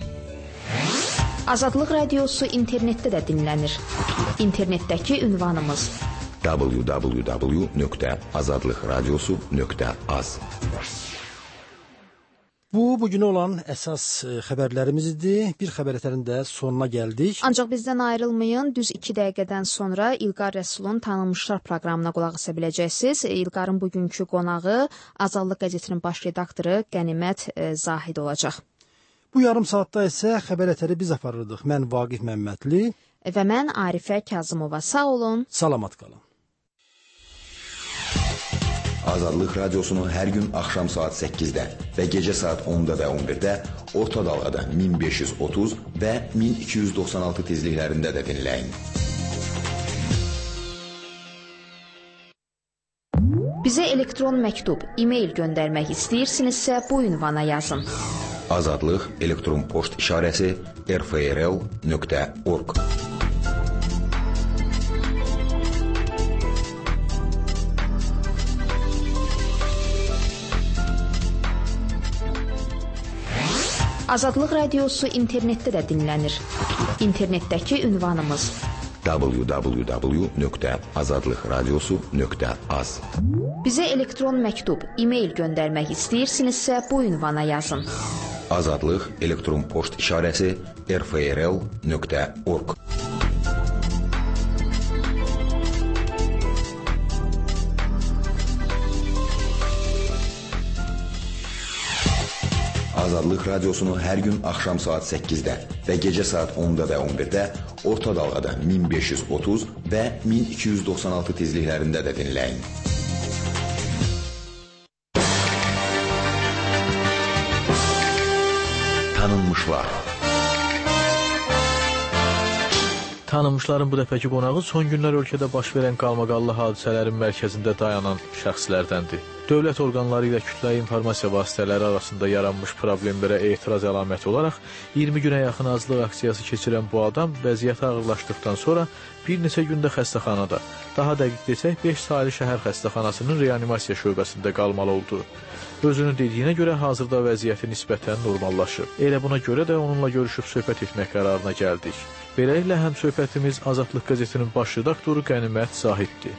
Azadlıq Radiosu internetdə də dinlənir. İnternetdəki ünvanımız w w w nöqtə azadlıq radiosu nöqtə az. Bu, bugün olan əsas xəbərlərimiz idi. Bir xəbər ətərin də sonuna gəldik. Ancaq bizdən ayrılmayın. Düz iki dəqiqədən sonra İlqar Rəsulun Tanınmışlar proqramına qulaq asa biləcəksiniz. İlqarın bugünkü qonağı Azadlıq qəzetinin baş redaktoru Qənimət Zahid olacaq. Bu yarım saatda isə xəbər ətəri biz aparırdıq. Mən Vaqif Məmmədli və mən Arifə Kazımova. Sağ olun. Salamat qalın. Azadlıq Radiosunu hər gün axşam saat səkkizdə və gecə saat onda və on birdə orta dalğada min beş yüz otuz və min iki yüz doxsan altı tezliklərində də dinləyin. Bizə elektron məktub, e-mail göndərmək istəyirsinizsə bu ünvana yazın. Azadlıq elektron poçt işarəsi r f r l nöqtə org. Azadlıq Radiosu internetdə də dinlənir. İnternetdəki ünvanımız w w w nöqtə azadlıq radiosu nöqtə az. Bizə elektron məktub, e-mail göndərmək istəyirsinizsə bu ünvana yazın. Azadlıq elektron poçt işarəsi r f r l nöqtə org. Azadlıq Radiosunu hər gün axşam saat səkkizdə və gecə saat onda və on birdə orta dalğada min beş yüz otuz və min iki yüz doxsan altı tezliklərində də dinləyin. Tanınmışlar. Tanınmışların bu dəfəki qonağı son günlər ölkədə baş verən qalmaqallı hadisələrin mərkəzində dayanan şəxslərdəndir. Dövlət orqanları ilə kütləvi informasiya vasitələri arasında yaranmış problemlərə etiraz əlaməti olaraq iyirmi günə yaxın azlıq aksiyası keçirən bu adam vəziyyəti ağırlaşdıqdan sonra bir neçə gündə xəstəxanada, daha dəqiq desək beş saylı şəhər xəstəxanasının reanimasiya şöbəsində qalmalı oldu. Özünün dediyinə görə hazırda vəziyyəti nisbətən normallaşıb. Elə buna görə də onunla görüşüb söhbət etmək qərarına gəldik. Beləliklə həm söhbətimiz Azadlıq qəzetinin baş redaktoru Qənimət Zahiddir.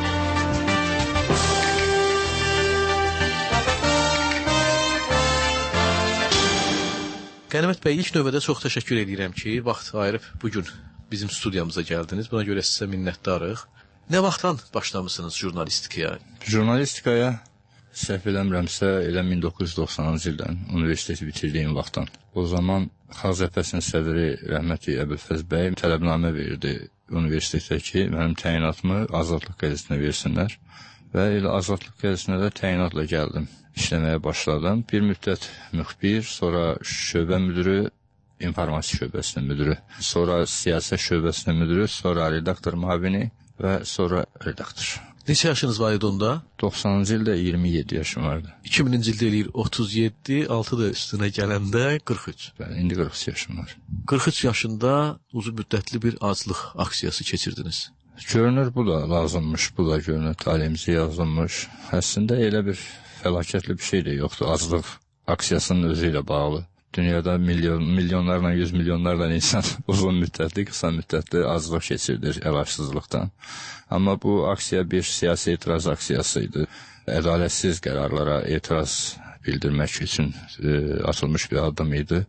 Qənimət bəy, ilk növbədə çox təşəkkür edirəm ki, vaxt ayırıb bugün bizim studiyamıza gəldiniz. Buna görə sizə minnətdarıq. Nə vaxtdan başlamısınız jurnalistikaya? Jurnalistikaya səhv eləmirəmsə elə min doqquz yüz doxsanıncı ildən universiteti bitirdiyim vaxtdan. O zaman Xalq Cəbhəsinin sədri rəhmətli Əbülfəz bəy tələbnamə verdi universitetə ki, mənim təyinatımı Azadlıq qəzetinə versinlər və elə Azadlıq qəzetinə də təyinatla gəldim. İşləməyə başladım. Bir müddət müxbir, sonra şöbə müdürü, informasiya şöbəsinin müdürü, sonra siyasət şöbəsinin müdürü, sonra redaktor müavini və sonra redaktor. Neçə yaşınız var idi onda? doxsanıncı ildə iyirmi yeddi yaşım vardı. iki minci ildə eləyir otuz yeddi, altı da üstünə gələndə qırx üç. Bəli, indi qırx üç yaşım var. qırx üç yaşında uzun müddətli bir aclıq aksiyası keçirdiniz. Görünür bu da lazımmış, bu da görünür talihimizə yazılmış. Əslində elə bir fəlakətli bir şey də yoxdur. Aclıq aksiyasının özü ilə bağlı. Dünyada milyon, milyonlarla, yüz milyonlarla insan uzun müddətli, qısa müddətli aclıq keçirdir əlacsızlıqdan. Amma bu aksiya bir siyasi etiraz aksiyası idi. Ədalətsiz qərarlara etiraz bildirmək üçün e, atılmış bir addım idi.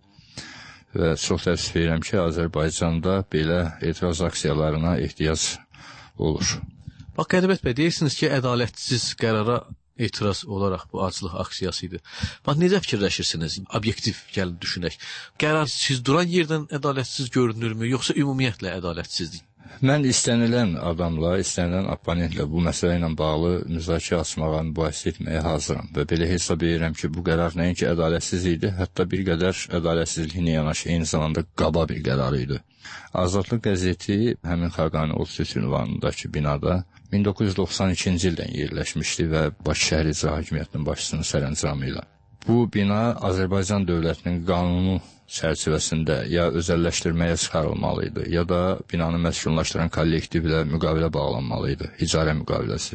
Və çox təəssüf edirəm ki, Azərbaycanda belə etiraz aksiyalarına ehtiyac olur. Bax, Qənimət bəy, deyirsiniz ki, ədalətsiz qərara etiraz olaraq bu aclıq aksiyası idi. Bax, necə fikirləşirsiniz? Obyektiv gəlin düşünək. Qərar siz duran yerdən ədalətsiz görünürmü, yoxsa ümumiyyətlə ədalətsizlik? Mən istənilən adamla, istənilən opponentlə bu məsələ ilə bağlı müzakirə açmağa, mübahisə etməyə hazıram. Və belə hesab edirəm ki, bu qərar nəinki ədalətsiz idi, hətta bir qədər ədalətsizliklə yanaşı eyni zamanda qaba bir qərar idi. Azadlıq qəzeti həmin Xaqani otuz üç ünvanındakı binada min doqquz yüz doxsan ikinci ildən yerləşmişdi və Bakı şəhər icra hakimiyyətinin başçısının sərəncamı ilə. Bu bina Azərbaycan dövlətinin qanunu çərçivəsində ya özəlləşdirməyə çıxarılmalıydı, ya da binanı məskunlaşdıran kollektivlə müqavilə bağlanmalıydı, icarə müqaviləsi.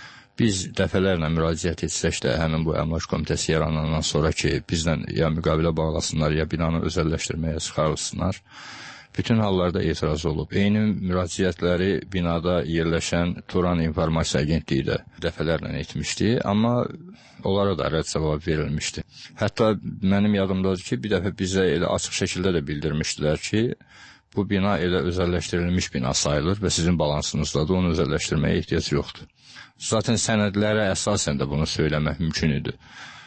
Biz dəfələrlə müraciət etsək də həmin bu əmlak komitəsi yaranandan sonra ki, bizlə ya müqavilə bağlasınlar, ya binanı özəlləşdirməyə çıxarılsınlar, bütün hallarda etiraz olub. Eyni müraciətləri binada yerləşən Turan İnformasiya Agentliyi də dəfələrlə etmişdi, amma onlara da rədd cavab verilmişdi. Hətta mənim yadımdadır ki, bir dəfə bizə elə açıq şəkildə də bildirmişdilər ki, bu bina elə özəlləşdirilmiş bina sayılır və sizin balansınızda da onu özəlləşdirməyə ehtiyac yoxdur. Zaten sənədlərə əsasən də bunu söyləmək mümkün idi.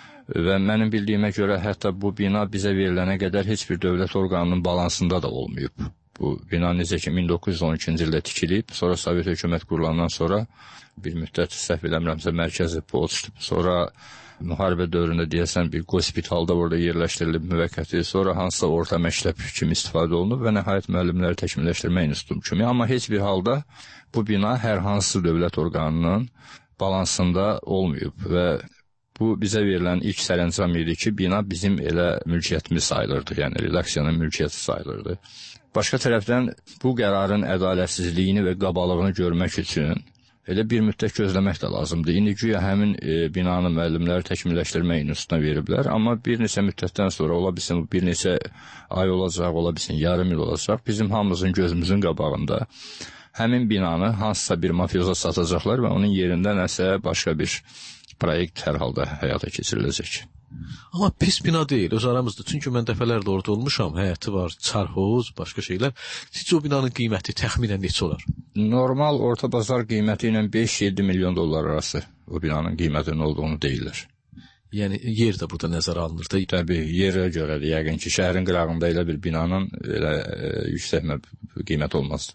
Və mənim bildiyimə görə hətta bu bina bizə verilənə qədər heç bir dövlət orqanının balansında da olmayıb. Bu bina necə ki min doqquz yüz on ikinci ildə tikilib, sonra Sovet hökumət qurulandan sonra bir müddət səhv eləmirəmsə mərkəzi poçt, sonra müharibə dövründə deyəsən bir qospitalda orada yerləşdirilib müvəqqəti, sonra hansısa orta məktəb kimi istifadə olunub və nəhayət müəllimləri təkmilləşdirmə institutu kimi. Amma heç bir halda bu bina hər hansı dövlət orqanının balansında olmayıb və bu bizə verilən ilk sərəncam idi ki, bina bizim elə mülkiyyətimiz sayılırdı, yəni redaksiyanın mülkiyyəti sayılırdı. Başqa tərəfdən bu qərarın ədalətsizliyini və qabalığını görmək üçün elə bir müddət gözləmək də lazımdır. İndi güya həmin e, binanı müəllimləri təkmilləşdirmə institutuna veriblər, amma bir neçə müddətdən sonra ola bilsin, bir neçə ay olacaq, ola bilsin, yarım il olacaq. Bizim hamımızın gözümüzün qabağında həmin binanı hansısa bir mafyoza satacaqlar və onun yerində nəsə başqa bir proyekt hər halda həyata keçiriləcək. Amma pis bina deyil, öz aramızda. Çünki mən dəfələrlə orada olmuşam, həyəti var, çarxoz, başqa şeylər. Sizcə o binanın qiyməti təxminən neçə olar? Normal orta bazar qiyməti ilə beş yeddi milyon dollar arası o binanın qiymətinin olduğunu deyirlər. Yəni yer də burada nəzərə alınır da. Təbii, yerə görədir. Yəqin ki, şəhərin qırağında elə bir binanın elə e, yüksək qiymət olmazdı.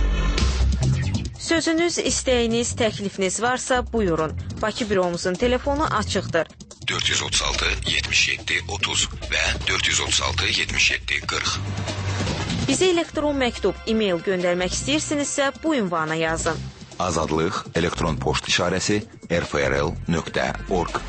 Sözünüz, istəyiniz, təklifiniz varsa buyurun. Bakı büromuzun telefonu açıqdır. dörd yüz otuz altı yetmiş yeddi otuz və dörd yüz otuz altı yetmiş yeddi qırx. Bizə elektron məktub, e-mail göndərmək istəyirsinizsə bu ünvana yazın. Azadlıq elektron poçt işarəsi r f r l nöqtə org.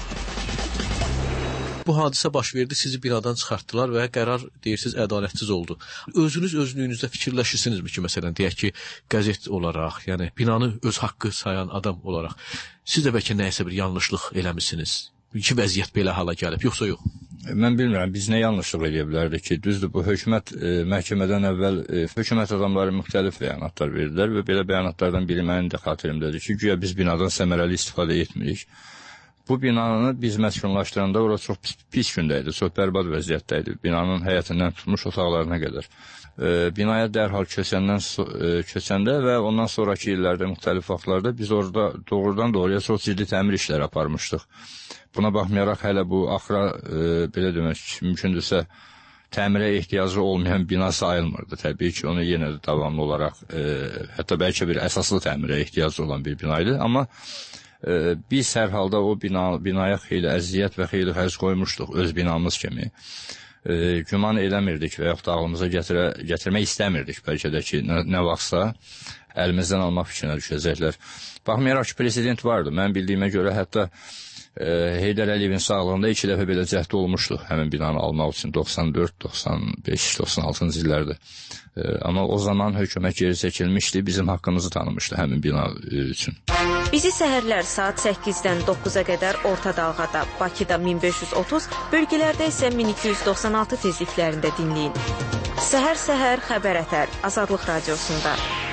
Bu hadisə baş verdi, sizi binadan çıxartdılar və qərar deyirsiniz ədalətsiz oldu. Özünüz özlüyünüzdə fikirləşirsinizmi ki, məsələn, deyək ki, qəzet olaraq, yəni binanı öz haqqı sayan adam olaraq, siz də bəlkə nəyəsə bir yanlışlıq eləmişsiniz? Ki, vəziyyət belə hala gəlib, yoxsa yox? Mən bilmirəm, biz nə yanlışlıq eləyə bilərdik ki, düzdür, bu hökumət e, məhkəmədən əvvəl e, hökumət adamları müxtəlif bəyanatlar verdilər və belə bəyanatlardan biri mənim də xatirimdədir ki, güya biz binadan səmərəli istifadə etmirik. Bu binanı biz məskunlaşdıranda orada çox pis, pis gündə idi, çox bərbad vəziyyətdə idi. Binanın həyətindən tutmuş otaqlarına qədər. E, binaya dərhal köçəndən, e, köçəndə və ondan sonraki illərdə müxtəlif vaxtlarda biz orada doğrudan doğruya çox ciddi təmir işləri aparmışdıq. Buna baxmayaraq hələ bu axıra e, belə demək mümkündürsə təmirə ehtiyacı olmayan bina sayılmırdı. Təbii ki, onu yenə də davamlı olaraq e, hətta bəlkə bir əsaslı təmirə ehtiyacı olan bir bina idi. Amma e, biz hər halda o bina, binaya xeyli əziyyət və xeyli xərc qoymuşduq öz binamız kimi. E, güman eləmirdik və yaxud da ağlımıza gətirə, gətirmək istəmirdik bəlkə də ki, nə, nə vaxtsa əlimizdən almaq fikrinə düşəcəklər. Baxmayaraq ki, prezident vardı. Mən bildiyimə görə hətta Heydər Əliyevin sağlığında iki dəfə belə cəhdi olmuşdu həmin binanı almaq üçün doxsan dörd, doxsan beş, doxsan altıncı illərdə. Amma o zaman hökumət geri çəkilmişdi, bizim haqqımızı tanımışdı həmin bina üçün. Bizi səhərlər saat səkkizdən doqquza qədər orta dalğada, Bakıda min beş yüz otuz, bölgələrdə isə min iki yüz doxsan altı tezliklərində dinləyin. Səhər-səhər xəbər ətər, Azadlıq Radiosunda.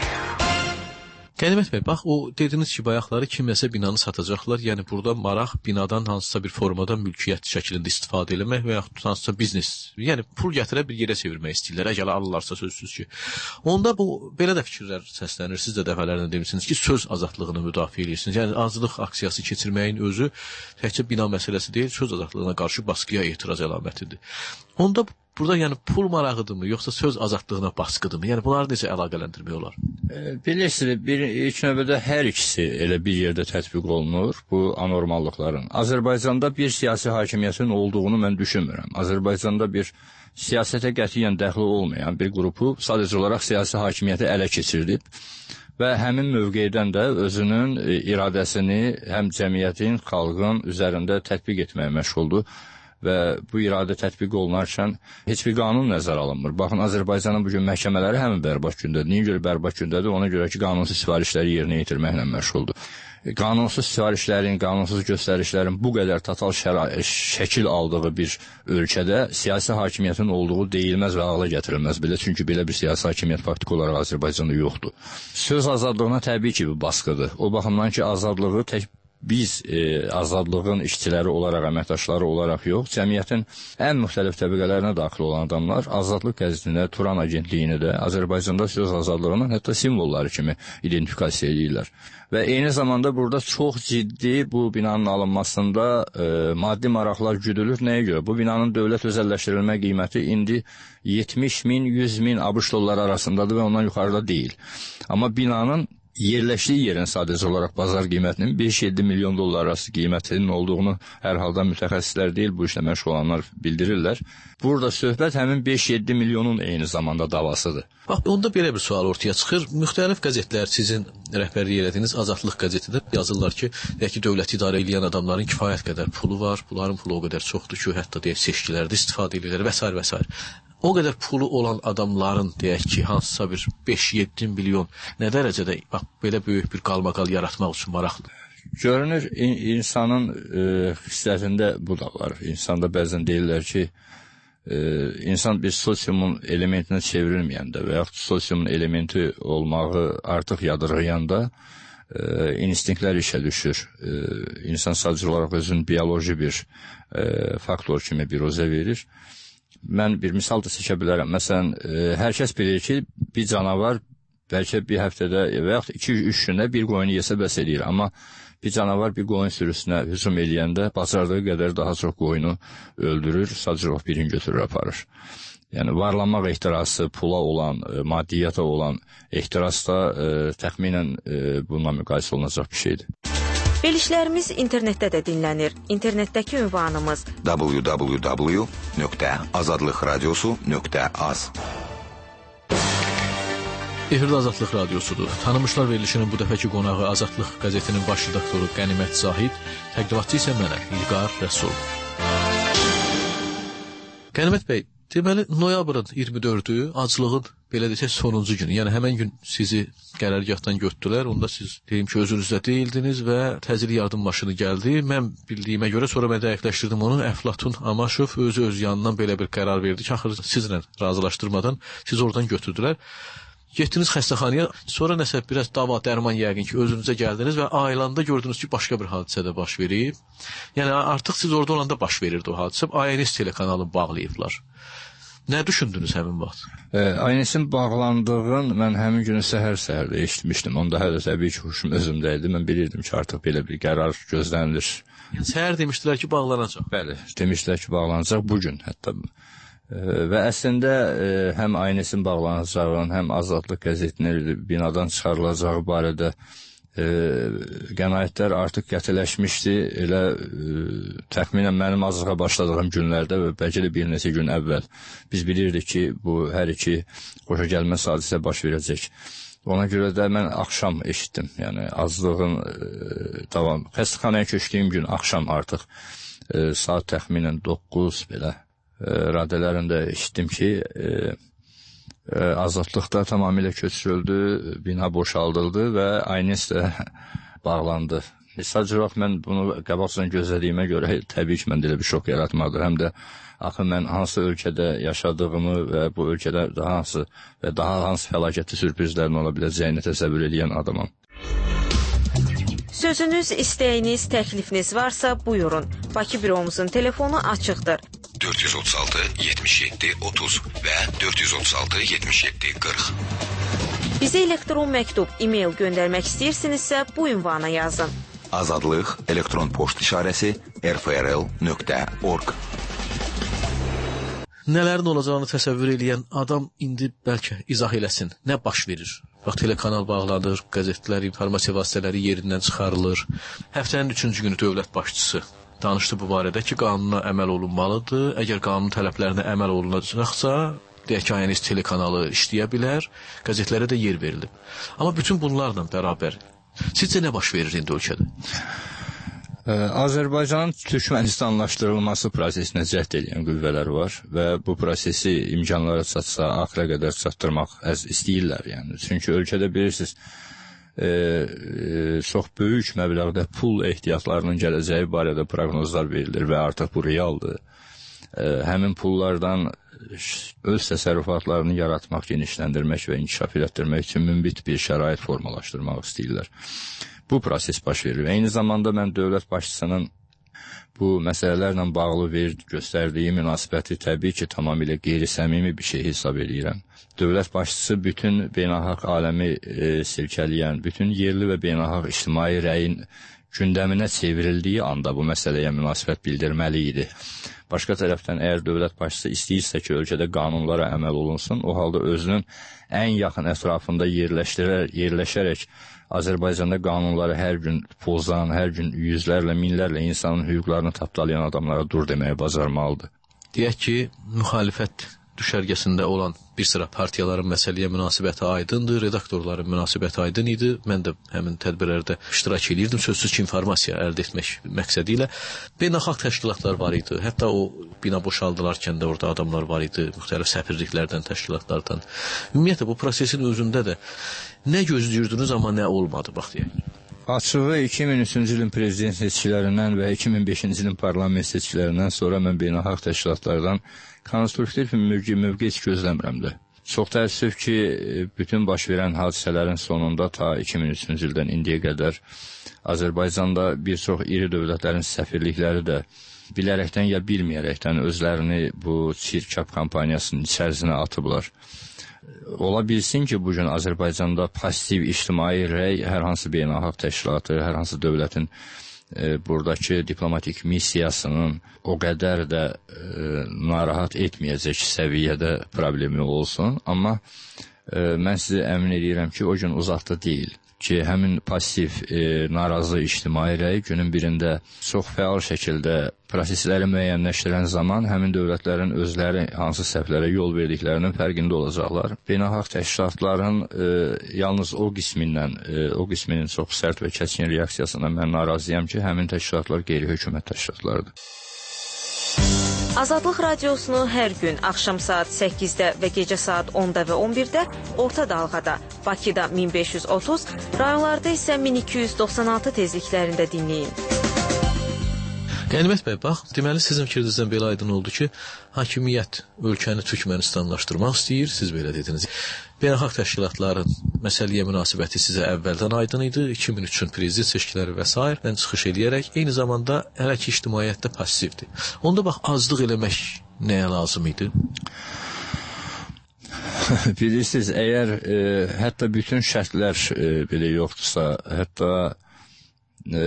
Qənimət bəy, bax, o dediniz ki, bayaqları kimləsə binanı satacaqlar, yəni burada maraq binadan hansısa bir formada mülkiyyət şəklində istifadə eləmək və yaxud hansısa biznes, yəni pul gətirə bir yerə çevirmək istəyirlər, əgər alırlarsa sözsüz ki. Onda bu, belə də fikirlər səslənir, siz də dəfələrlə demişsiniz ki, söz azadlığını müdafiə edirsiniz, yəni azadlıq aksiyası keçirməyin özü təkcə bina məsələsi deyil, söz azadlığına qarşı baskıya etiraz əlamətidir. Onda burada yəni pul marağıdırmı, yoxsa söz azadlığına baskıdırmı? Yəni bunları necə əlaqələndirmək olar? E, bilirsiniz, bir, ilk növbədə hər ikisi elə bir yerdə tətbiq olunur, bu anormallıqların. Azərbaycanda bir siyasi hakimiyyətin olduğunu mən düşünmürəm. Azərbaycanda bir siyasətə qətiyyən dəxli olmayan bir qrupu sadəcə olaraq siyasi hakimiyyəti ələ keçirdib və həmin mövqeydən də özünün iradəsini həm cəmiyyətin, xalqın üzərində tətbiq etməyə məşğuldur. Və bu iradə tətbiq olunarkən heç bir qanun nəzərə alınmır. Baxın, Azərbaycanın bugün məhkəmələri həmin bərbad gündədir. Niyə görə bərbad gündədir? Ona görə ki, qanunsuz sifarişləri yerinə yetirməklə məşğuldur. Qanunsuz sifarişlərin, qanunsuz göstərişlərin bu qədər total şəkil aldığı bir ölkədə siyasi hakimiyyətin olduğu deyilməz və ağla gətirilməz belə. Çünki belə bir siyasi hakimiyyət faktiki olaraq Azərbaycanda yoxdur. Söz azadlığına təbii ki, bu baskıdır. O baxımdan ki, azadlığı tək biz e, azadlığın işçiləri olaraq, əməkdaşları olaraq yox, cəmiyyətin ən müxtəlif təbəqələrinə daxil olan adamlar azadlıq qəzetində, Turan agentliyini də Azərbaycanda söz azadlığının hətta simvolları kimi identifikasiya edirlər. Və eyni zamanda burada çox ciddi bu binanın alınmasında e, maddi maraqlar güdülür. Nəyə görə? Bu binanın dövlət özəlləşdirilmə qiyməti indi yetmiş min, yüz min ABŞ dolları arasındadır və ondan yuxarıda deyil. Amma binanın yerləşdiyi yerin sadəcə olaraq bazar qiymətinin beş yeddi milyon dollar arası qiymətinin olduğunu hər halda mütəxəssislər deyil, bu işlə məşğul olanlar bildirirlər. Burada söhbət həmin beş yeddi milyonun eyni zamanda davasıdır. Bax, onda belə bir sual ortaya çıxır. Müxtəlif qəzetlər, sizin rəhbərlik elədiyiniz Azadlıq qəzetində yazırlar ki, deyək ki, dövləti idarə edən adamların kifayət qədər pulu var, bunların pulu o qədər çoxdur ki, hətta deyək seçkilərdə istifadə edirlər və s. və s. O qədər pulu olan adamların, deyək ki, hansısa bir beş yeddi milyon nə dərəcədə bax, belə böyük bir qalmaqal yaratmaq üçün maraqlıdır? Görünür, in insanın e, xislətində bu da var. İnsanda bəzən deyirlər ki, e, insan bir sosiumun elementinə çevrilməyəndə və yaxud sosiumun elementi olmağı artıq yadırıyanda e, instinktlər işə düşür. E, insan sadəcə olaraq özünün bioloji bir e, faktor kimi bir özə verir. Mən bir misal da seçə bilərəm. Məsələn, e, hər kəs bilir ki, bir canavar bəlkə bir həftədə və yaxud iki üç gündə bir qoyunu yesə bəs edir. Amma bir canavar bir qoyun sürüsünə hücum eləyəndə bacardığı qədər daha çox qoyunu öldürür, sadəcə olaraq birini götürür, aparır. Yəni, varlanmaq ehtirası, pula olan, e, maddiyyata olan ehtiras da e, təxminən e, bununla müqayisə olunacaq bir şeydir. Verilişlərimiz internetdə də dinlənir. İnternetdəki ünvanımız w w w nöqtə azadlıq radiosu nöqtə az. Efirdə Azadlıq Radiosudur. Tanımışlar verilişinin bu dəfəki qonağı Azadlıq qəzetinin baş redaktoru Qənimət Zahid, təqdimatçı isə mənəm, İlqar Rəsul. Qənimət bəy, deməli, noyabrın iyirmi dördü aclığın belə desək sonuncu günü. Yəni həmən gün sizi qərargahdan götürdülər. Onda siz deyim ki, özünüzdə deyildiniz və təcili yardım maşını gəldi. Mən bildiyimə görə sonra mən dəqiqləşdirdim onu. Əflatun Amaşov özü öz yanından belə bir qərar verdi ki, axır sizlə razılaşdırmadan siz oradan götürdülər. Getdiniz xəstəxanaya, sonra nəsə biraz dava, dərman yəqin ki, özünüzə gəldiniz və ayılanda gördünüz ki, başqa bir hadisə də baş verib. Yəni artıq siz orada olanda baş verirdi o hadisə. A N S telekanalını bağlayıblar. Nə düşündünüz həmin vaxt? E, A N S-in bağlandığın mən həmin günü səhər-səhərdə eşitmişdim. Onda hələ təbii ki, huşum özümdə idi. Mən bilirdim ki, artıq belə bir qərar gözlənilir. Yəni səhər demişdilər ki, bağlanacaq. Bəli, demişdilər ki, bağlanacaq bugün hətta. E, və əslində e, həm A N S-in bağlanacağının, həm Azadlıq qəzetinin binadan çıxarılacağı barədə e, qənaətlər artıq qətiləşmişdi. Elə e, təxminən mənim azlığa başladığım günlərdə və bəlkə də bir neçə gün əvvəl biz bilirdik ki, bu hər iki qoşa gəlmə hadisə baş verəcək. Ona görə də mən axşam eşitdim. Yəni azlığın e, davam. Xəstəxanaya köçdüyüm gün axşam artıq e, saat təxminən doqquz belə radələrində eşitdim ki, e, e, azadlıqda tamamilə köçürüldü, bina boşaldıldı və A N S də bağlandı. Sadəcə vaxt mən bunu qabaqcadan gözlədiyimə görə təbii ki, mən elə bir şok yaratmadı. Həm də axı mən hansı ölkədə yaşadığımı və bu ölkədə daha hansı və daha hansı fəlakətli sürprizlərin ola biləcəyini təsəvvür edən adamam. Sözünüz, istəyiniz, təklifiniz varsa buyurun. Bakı büromuzun telefonu açıqdır. dörd yüz otuz altı yetmiş yeddi otuz və dörd yüz otuz altı yetmiş yeddi qırx. Bizə elektron məktub, e-mail göndərmək istəyirsinizsə bu ünvana yazın. Azadlıq elektron poçt işarəsi r f r l nöqtə org. Nələrin olacağını təsəvvür edən adam indi bəlkə izah eləsin. Nə baş verir? Bax, telekanal bağlanır, qəzetlər, informasiya vasitələri yerindən çıxarılır. Həftənin üçüncü günü dövlət başçısı danışdı bu barədə ki, qanuna əməl olunmalıdır. Əgər qanun tələblərinə əməl olunacaqsa, deyək ki, A N S telekanalı işləyə bilər, qəzetlərə də yer verilib. Amma bütün bunlarla bərabər, sizcə nə baş verir indi ölkədə? Azərbaycanın Türkmənistanlaşdırılması prosesinə cəhd edən qüvvələr var və bu prosesi imkanlara çatsa, axıra qədər çatdırmaq istəyirlər. Yəni. Çünki ölkədə bilirsiniz, e, e, çox böyük məbləğdə pul ehtiyatlarının gələcəyi barədə proqnozlar verilir və artıq bu realdır. E, həmin pullardan öz təsərrüfatlarını yaratmaq, genişləndirmək və inkişaf etdirmək üçün münbit bir şərait formalaşdırmaq istəyirlər. Bu proses baş verir. Eyni zamanda mən dövlət başçısının bu məsələlərlə bağlı ver, göstərdiyi münasibəti təbii ki, tamamilə qeyri-səmimi bir şey hesab edirəm. Dövlət başçısı bütün beynəlxalq aləmi e, silkələyən, bütün yerli və beynəlxalq ictimai rəyin gündəminə çevrildiyi anda bu məsələyə münasibət bildirməli idi. Başqa tərəfdən, əgər dövlət başçısı istəyirsə ki, ölkədə qanunlara əməl olunsun, o halda özünün ən yaxın ətrafında yerləşərək Azərbaycanda qanunları hər gün pozan, hər gün yüzlərlə, minlərlə insanın hüquqlarını tapdalayan adamlara dur deməyə bacarmalıdır. Deyək ki, müxalifət düşərgəsində olan bir sıra partiyaların məsələyə münasibəti aydındır, redaktorların münasibəti aydın idi. Mən də həmin tədbirlərdə iştirak edirdim, sözsüz ki, informasiya əldə etmək məqsədi ilə. Beynəlxalq təşkilatlar var idi. Hətta o bina boşaldılarkən də orada adamlar var idi, müxtəlif səfirliklərdən, təşkilatlardan. Ümumiyyətlə, bu prosesin özündə də nə gözləyirdiniz, amma nə olmadı, bax deyək. Açığı iki min üçüncü ilin prezident seçkilərindən və iki min beşinci ilin parlament seçkilərindən sonra mən beynəlxalq təşkilatlardan konstruktiv mövqe, mövqe heç gözləmirəm də. Çox təəssüf ki, bütün baş verən hadisələrin sonunda ta iki min üçüncü ildən indiyə qədər Azərbaycanda bir çox iri dövlətlərin səfirlikləri də bilərəkdən ya bilməyərəkdən özlərini bu çirkab kampaniyasının içərisinə atıblar. Ola bilsin ki, bugün Azərbaycanda pasiv ictimai rəy hər hansı beynəlxalq təşkilatı, hər hansı dövlətin e, buradakı diplomatik missiyasının o qədər də e, narahat etməyəcək səviyyədə problemi olsun. Amma e, mən sizi əmin edirəm ki, o gün uzaqda deyil. ki, həmin pasiv e, narazı ictimai rəy günün birində çox fəal şəkildə prosesləri müəyyənləşdirən zaman həmin dövlətlərin özləri hansı səhvlərə yol verdiklərinin fərqində olacaqlar. Beynəlxalq təşkilatların e, yalnız o qismindən, e, o qisminin çox sərt və kəskin reaksiyasından mən narazıyam ki, həmin təşkilatlar qeyri-hökumət təşkilatlarıdır. Azadlıq Radiosunu hər gün axşam saat səkkizdə və gecə saat onda və on birdə orta dalğada, Bakıda min beş yüz otuz, rayonlarda isə min iki yüz doxsan altı tezliklərində dinləyin. Qənimət bəy, bax, deməli sizin fikrinizdən belə aydın oldu ki, hakimiyyət ölkəni Türkmənistanlaşdırmaq istəyir, siz belə dediniz. Beynəlxalq təşkilatların məsələyə münasibəti sizə əvvəldən aydın idi, iki min üçün prezident seçkiləri və s. dən çıxış edərək, eyni zamanda hələ ki ictimaiyyətdə passivdir. Onda bax, azlıq eləmək nəyə lazım idi? Bilirsiniz, əgər e, hətta bütün şərtlər e, belə yoxdursa, hətta e,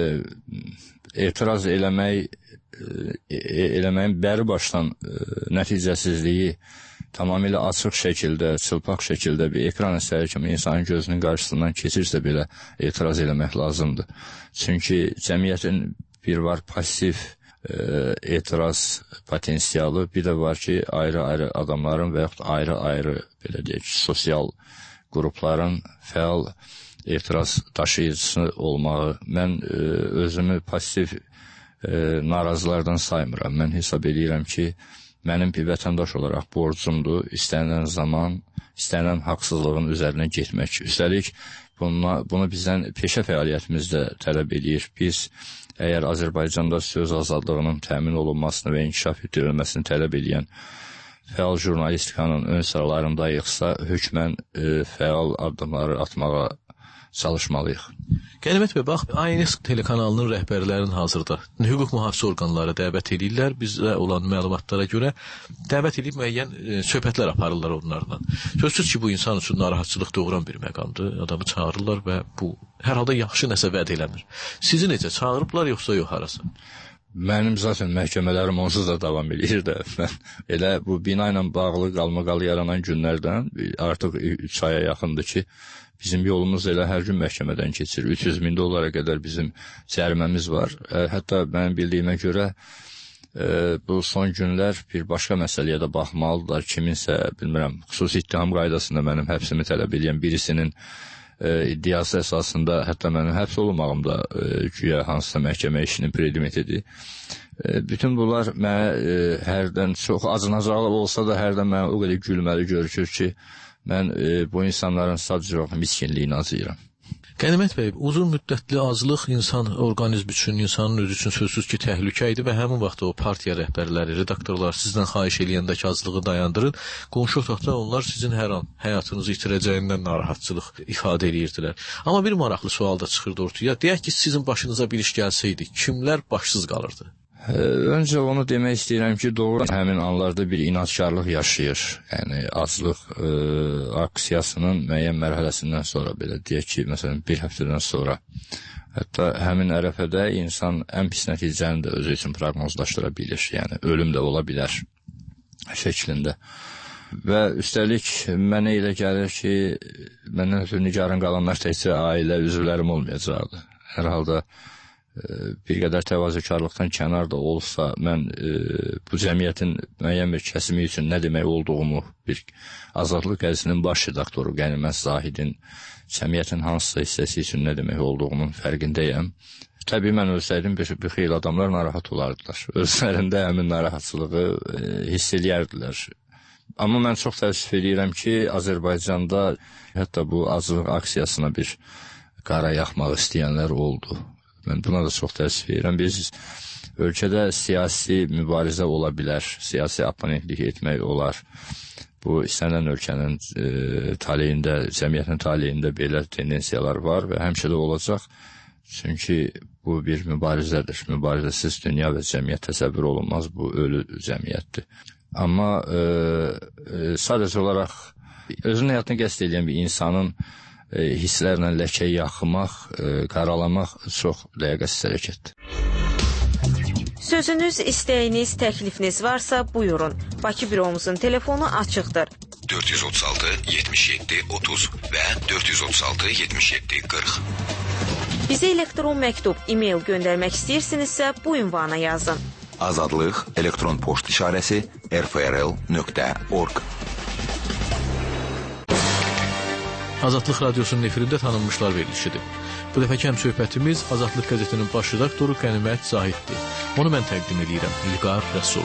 etiraz eləmək, e, eləməyin bəri başdan e, nəticəsizliyi tamamilə açıq şəkildə, çılpaq şəkildə bir ekran əsəri kimi insanın gözünün qarşısından keçirsə belə etiraz eləmək lazımdır. Çünki cəmiyyətin bir var pasiv e, etiraz potensialı, bir də var ki, ayrı-ayrı adamların və yaxud ayrı-ayrı belə deyək, sosial qrupların fəal etiraz daşıyıcısı olmağı. Mən e, özümü pasiv e, narazılardan saymıram. Mən hesab edirəm ki, mənim bir vətəndaş olaraq borcumdur, istənilən zaman, istənilən haqsızlığın üzərinə getmək. Üstəlik, buna, bunu bizdən peşə fəaliyyətimizdə tələb edir. Biz əgər Azərbaycanda söz azadlığının təmin olunmasını və inkişaf etdirilməsini tələb edən fəal jurnalistikanın ön sıralarındayıqsa, hökmən e, fəal addımları atmağa çalışmalıyıq. Qənimət bəy, bax, A N S telekanalının rəhbərlərinin hazırda hüquq mühafizə orqanları dəvət edirlər. Bizdə olan məlumatlara görə dəvət edib müəyyən e, söhbətlər aparırlar onlarla. Sözsüz ki, bu insan üçün narahatçılıq doğuran bir məqamdır. Adamı çağırırlar və bu hər halda yaxşı nəsə vəd eləmir. Sizi necə çağırıblar, yoxsa yox harası? Mənim zaten məhkəmələrim onsuz da davam edir də. Elə bu bina ilə bağlı qalmaqalı yaranan günlərdən artıq üç aya yaxındır ki, bizim yolumuz elə hər gün məhkəmədən keçir. üç yüz min dollara qədər bizim cəriməmiz var. Hətta mənim bildiyimə görə e, bu son günlər bir başqa məsələyə də baxmalıdırlar. Kiminsə, bilmirəm, xüsusi ittiham qaydasında mənim həbsimi tələb edən birisinin e, iddiası əsasında, hətta mənim həbs olunmağım da e, güya hansısa məhkəmə işinin predimetidir. E, bütün bunlar mənə e, hərdən çox acınacaqlı olsa da hərdən mənə o qədər gülməli görükür ki, mən e, bu insanların sadəcə miskinliyini acıyıram. Qənimət bəy, uzun müddətli aclıq insan orqanizm üçün, insanın özü üçün sözsüz ki, təhlükə idi və həmin vaxtda o partiya rəhbərləri, redaktorlar sizdən xahiş eləyəndə ki, aclığı dayandırın. Qonşu otaqda onlar sizin hər an həyatınızı itirəcəyindən narahatçılıq ifadə edirdilər. Amma bir maraqlı sual da çıxırdı ortaya. Deyək ki, sizin başınıza bir iş gəlsəydi, kimlər başsız qalırdı? Öncə onu demək istəyirəm ki, doğru həmin anlarda bir inatkarlıq yaşayır. Yəni, aclıq e, aksiyasının müəyyən mərhələsindən sonra, belə deyək ki, məsələn, bir həftədən sonra, hətta həmin ərəfədə insan ən pis nəticəni də özü üçün proqnozlaşdıra bilir. Yəni, ölüm də ola bilər şəklində. Və üstəlik, mənə elə gəlir ki, məndən ötürü nigarın qalanlar təkcə ailə üzvlərim olmayacaqdı. Hər halda bir qədər təvazökarlıqdan kənar da olsa, mən e, bu cəmiyyətin müəyyən bir kəsimi üçün nə demək olduğumu, bir Azadlıq qəzetinin baş redaktoru Qənimət Zahidin cəmiyyətin hansısa hissəsi üçün nə demək olduğunun fərqindəyəm. Təbii mən ölsəydim, bir, bir xeyli adamlar narahat olardılar. Özlərində həmin narahatçılığı e, hiss eləyərdilər. Amma mən çox təəssüf edirəm ki, Azərbaycanda hətta bu aclıq aksiyasına bir qara yaxmaq istəyənlər oldu. Mən buna da çox təəssüf edirəm. Biz ölkədə siyasi mübarizə ola bilər, siyasi oponentlik etmək olar. Bu, istənilən ölkənin e, taleyində, cəmiyyətin taleyində belə tendensiyalar var və həmişə də olacaq. Çünki bu bir mübarizədir. Mübarizəsiz dünya və cəmiyyət təsəvvür olunmaz, bu ölü cəmiyyətdir. Amma e, e, sadəcə olaraq özünün həyatını qəsd edən bir insanın E, hisslərlə ləkə yaxmaq, e, qaralamaq çox ləyaqətsiz hərəkətdir. Sözünüz, istəyiniz, təklifiniz varsa buyurun. Bakı büromuzun telefonu açıqdır. dörd yüz otuz altı yetmiş yeddi otuz və dörd yüz otuz altı yetmiş yeddi qırx. Bizə elektron məktub, e-mail göndərmək istəyirsinizsə bu ünvana yazın. Azadlıq elektron poçt işarəsi r f r l nöqtə org. Azadlıq Radiosunun efirində tanınmışlar verilişidir. Bu dəfəki həmsöhbətimiz Azadlıq qəzetinin baş redaktoru Qənimət Zahiddir. Onu mən təqdim edirəm, İlqar Rəsul.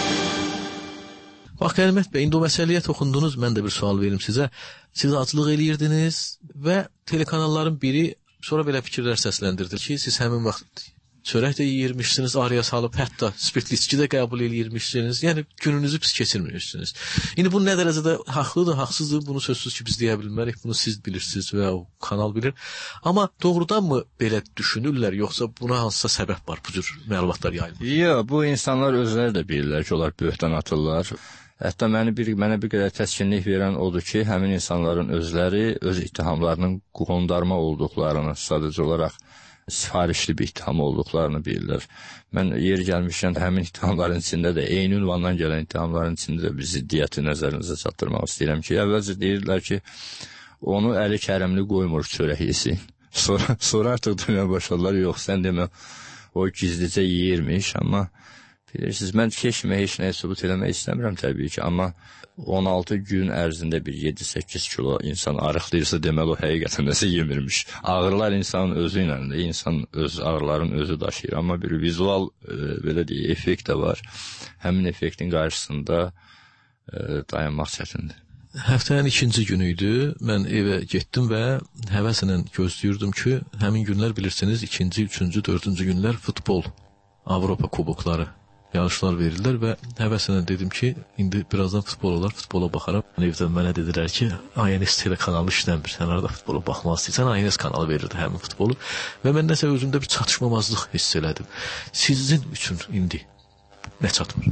Bax, Qənimət bəy, indi o məsələyə toxundunuz, mən də bir sual verim sizə. Siz aclıq eləyirdiniz və telekanalların biri sonra belə fikirlər səsləndirdi ki, siz həmin vaxt çörək də yeyirmişsiniz, araya salıb, hətta spirtli içki də qəbul eləyirmişsiniz. Yəni, gününüzü pis keçirmişsiniz. İndi bu nə dərəcədə haqlıdır, haqsızdır, bunu sözsüz ki, biz deyə bilmərik, bunu siz bilirsiniz və o kanal bilir. Amma doğrudan mı belə düşünürlər, yoxsa buna hansısa səbəb var, bu cür məlumatlar yayılır? Yox, bu insanlar özləri də bilirlər ki, onlar böhtan atırlar. Hətta məni bir, mənə bir qədər təskinlik verən odur ki, həmin insanların özləri öz ittihamlarının qondarma olduqlarını, sadəcə olaraq sifarişli bir ittiham olduqlarını bilirlər. Mən yer gəlmişkən həmin ittihamların içində də, eyni ünvandan gələn ittihamların içində də bir ziddiyyəti nəzərinizə çatdırmaq istəyirəm ki, əvvəlcə deyirlər ki, onu Əli Kərimli qoymur çörək yesin. Sonra, sonra artıq deməyə başladılar, yox, sən demə, o gizlicə yeyirmiş, amma bilirsiniz, mən keçməyə heç nəyə sübut eləmək istəmirəm təbii ki, amma on altı gün ərzində bir yeddi səkkiz kilo insan arıqlayırsa deməli o həqiqətən nəsə yemirmiş. Ağrılar insanın özü ilə də, insan öz ağrıların özü daşıyır, amma bir vizual e, belə deyək, effekt də var. Həmin effektin qarşısında e, dayanmaq çətindir. Həftənin ikinci günü idi, mən evə getdim və həvəslə gözləyirdim ki, həmin günlər bilirsiniz, ikinci, üçüncü, dördüncü günlər futbol, Avropa kubokları yarışlar verirlər və həvəslə dedim ki, indi birazdan futbol olar, futbola baxaram. Evdən mənə dedilər ki, A N S telekanalı işləmir, sən arada futbola baxmaq istəyirsən, A N S kanalı verirdi həmin futbolu və mən nəsə özümdə bir çatışmamazlıq hiss elədim. Sizin üçün indi nə çatmır?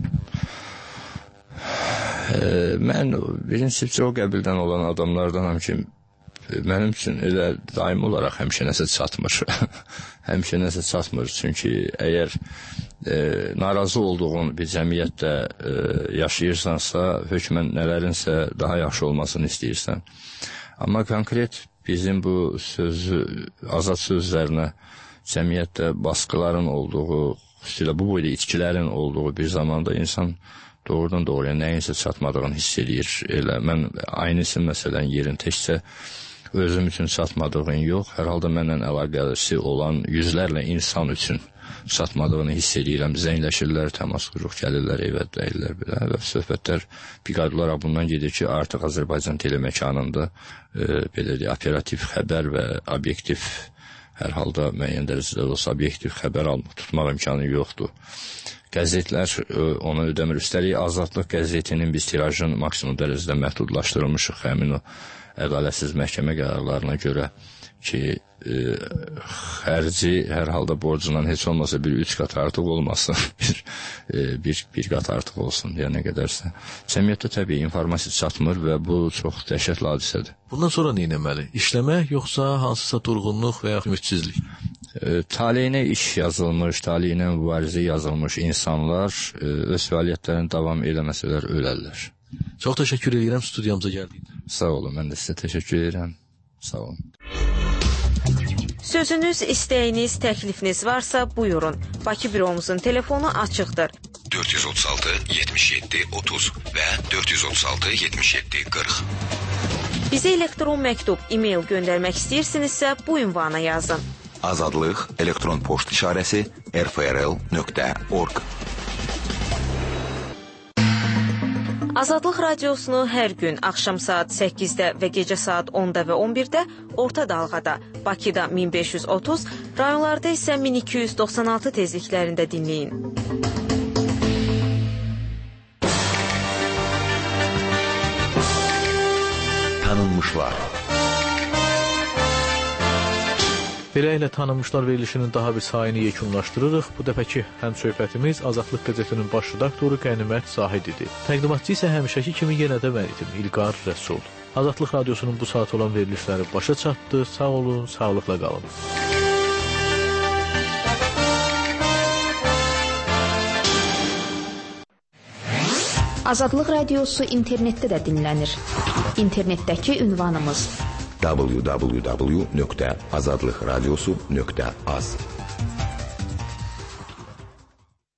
E, mən birincisi o qəbildən olan adamlardanam ki, mənim üçün elə daim olaraq həmişə nəsə çatmır. həmişə nəsə çatmır, çünki əgər e, narazı olduğun bir cəmiyyətdə e, yaşayırsansa, hökmən nələrinsə daha yaxşı olmasını istəyirsən. Amma konkret bizim bu sözü, azad sözlərinə cəmiyyətdə baskıların olduğu, xüsusilə bu boyda içkilərin olduğu bir zamanda insan doğrudan doğruya nəyinsə çatmadığını hiss edir. Elə mən aynısı məsələn yerin təkcə özüm üçün çatmadığını yox, hər halda mənlə əlaqəsi olan yüzlərlə insan üçün çatmadığını hiss edirəm. Zəngləşirlər, təmas quruq gəlirlər, evə deyirlər belə və söhbətlər piqad olaraq bundan gedir ki, artıq Azərbaycan teleməkanında e, belə deyək, operativ xəbər və obyektiv, hər halda müəyyən dərəcədə olsa obyektiv xəbər almaq, tutmaq imkanı yoxdur. Qəzetlər onu ödəmir. Üstəlik, Azadlıq qəzetinin biz tirajın maksimum dərəcədə məhdudlaşdırılmışıq həmin o ədalətsiz məhkəmə qərarlarına görə ki, e, xərci hər halda borcundan heç olmasa bir üç qat artıq olmasın, bir, e, bir, bir qat artıq olsun, yəni nə qədərsə. Cəmiyyətdə təbii informasiya çatmır və bu çox dəhşətli hadisədir. Bundan sonra nə etməli? İşləmək, yoxsa hansısa durğunluq və ya ümidsizlik? E, taleyinə iş yazılmış, taleyinə mübarizə yazılmış insanlar e, öz fəaliyyətlərini davam eləməsələr ölərlər. Çox təşəkkür edirəm studiyamıza gəldiyiniz. Sağ olun, mən də sizə təşəkkür edirəm. Sağ olun. Sözünüz, istəyiniz, təklifiniz varsa buyurun. Bakı büromuzun telefonu açıqdır. dörd yüz otuz altı yetmiş yeddi otuz və dörd yüz otuz altı yetmiş yeddi qırx. Bizə elektron məktub, e-mail göndərmək istəyirsinizsə bu ünvana yazın. Azadlıq elektron poçt işarəsi r f r l nöqtə org. Azadlıq radiosunu hər gün axşam saat səkkizdə və gecə saat onda və on birdə orta dalğada, Bakıda min beş yüz otuz, rayonlarda isə min iki yüz doxsan altı tezliklərində dinləyin. Tanınmışlar. Beləliklə tanınmışlar verilişinin daha bir sayını yekunlaşdırırıq. Bu dəfəki həmsöhbətimiz Azadlıq qəzetinin baş redaktoru Qənimət Zahid idi. Təqdimatçı isə həmişəki kimi yenə də mən idim, İlqar Rəsul. Azadlıq radiosunun bu saat olan verilişləri başa çatdı. Sağ olun, sağlıqla qalın. Azadlıq Radiosu internetdə də dinlənir. İnternetdəki ünvanımız w w w nöqtə azadlıqradiosu nöqtə az.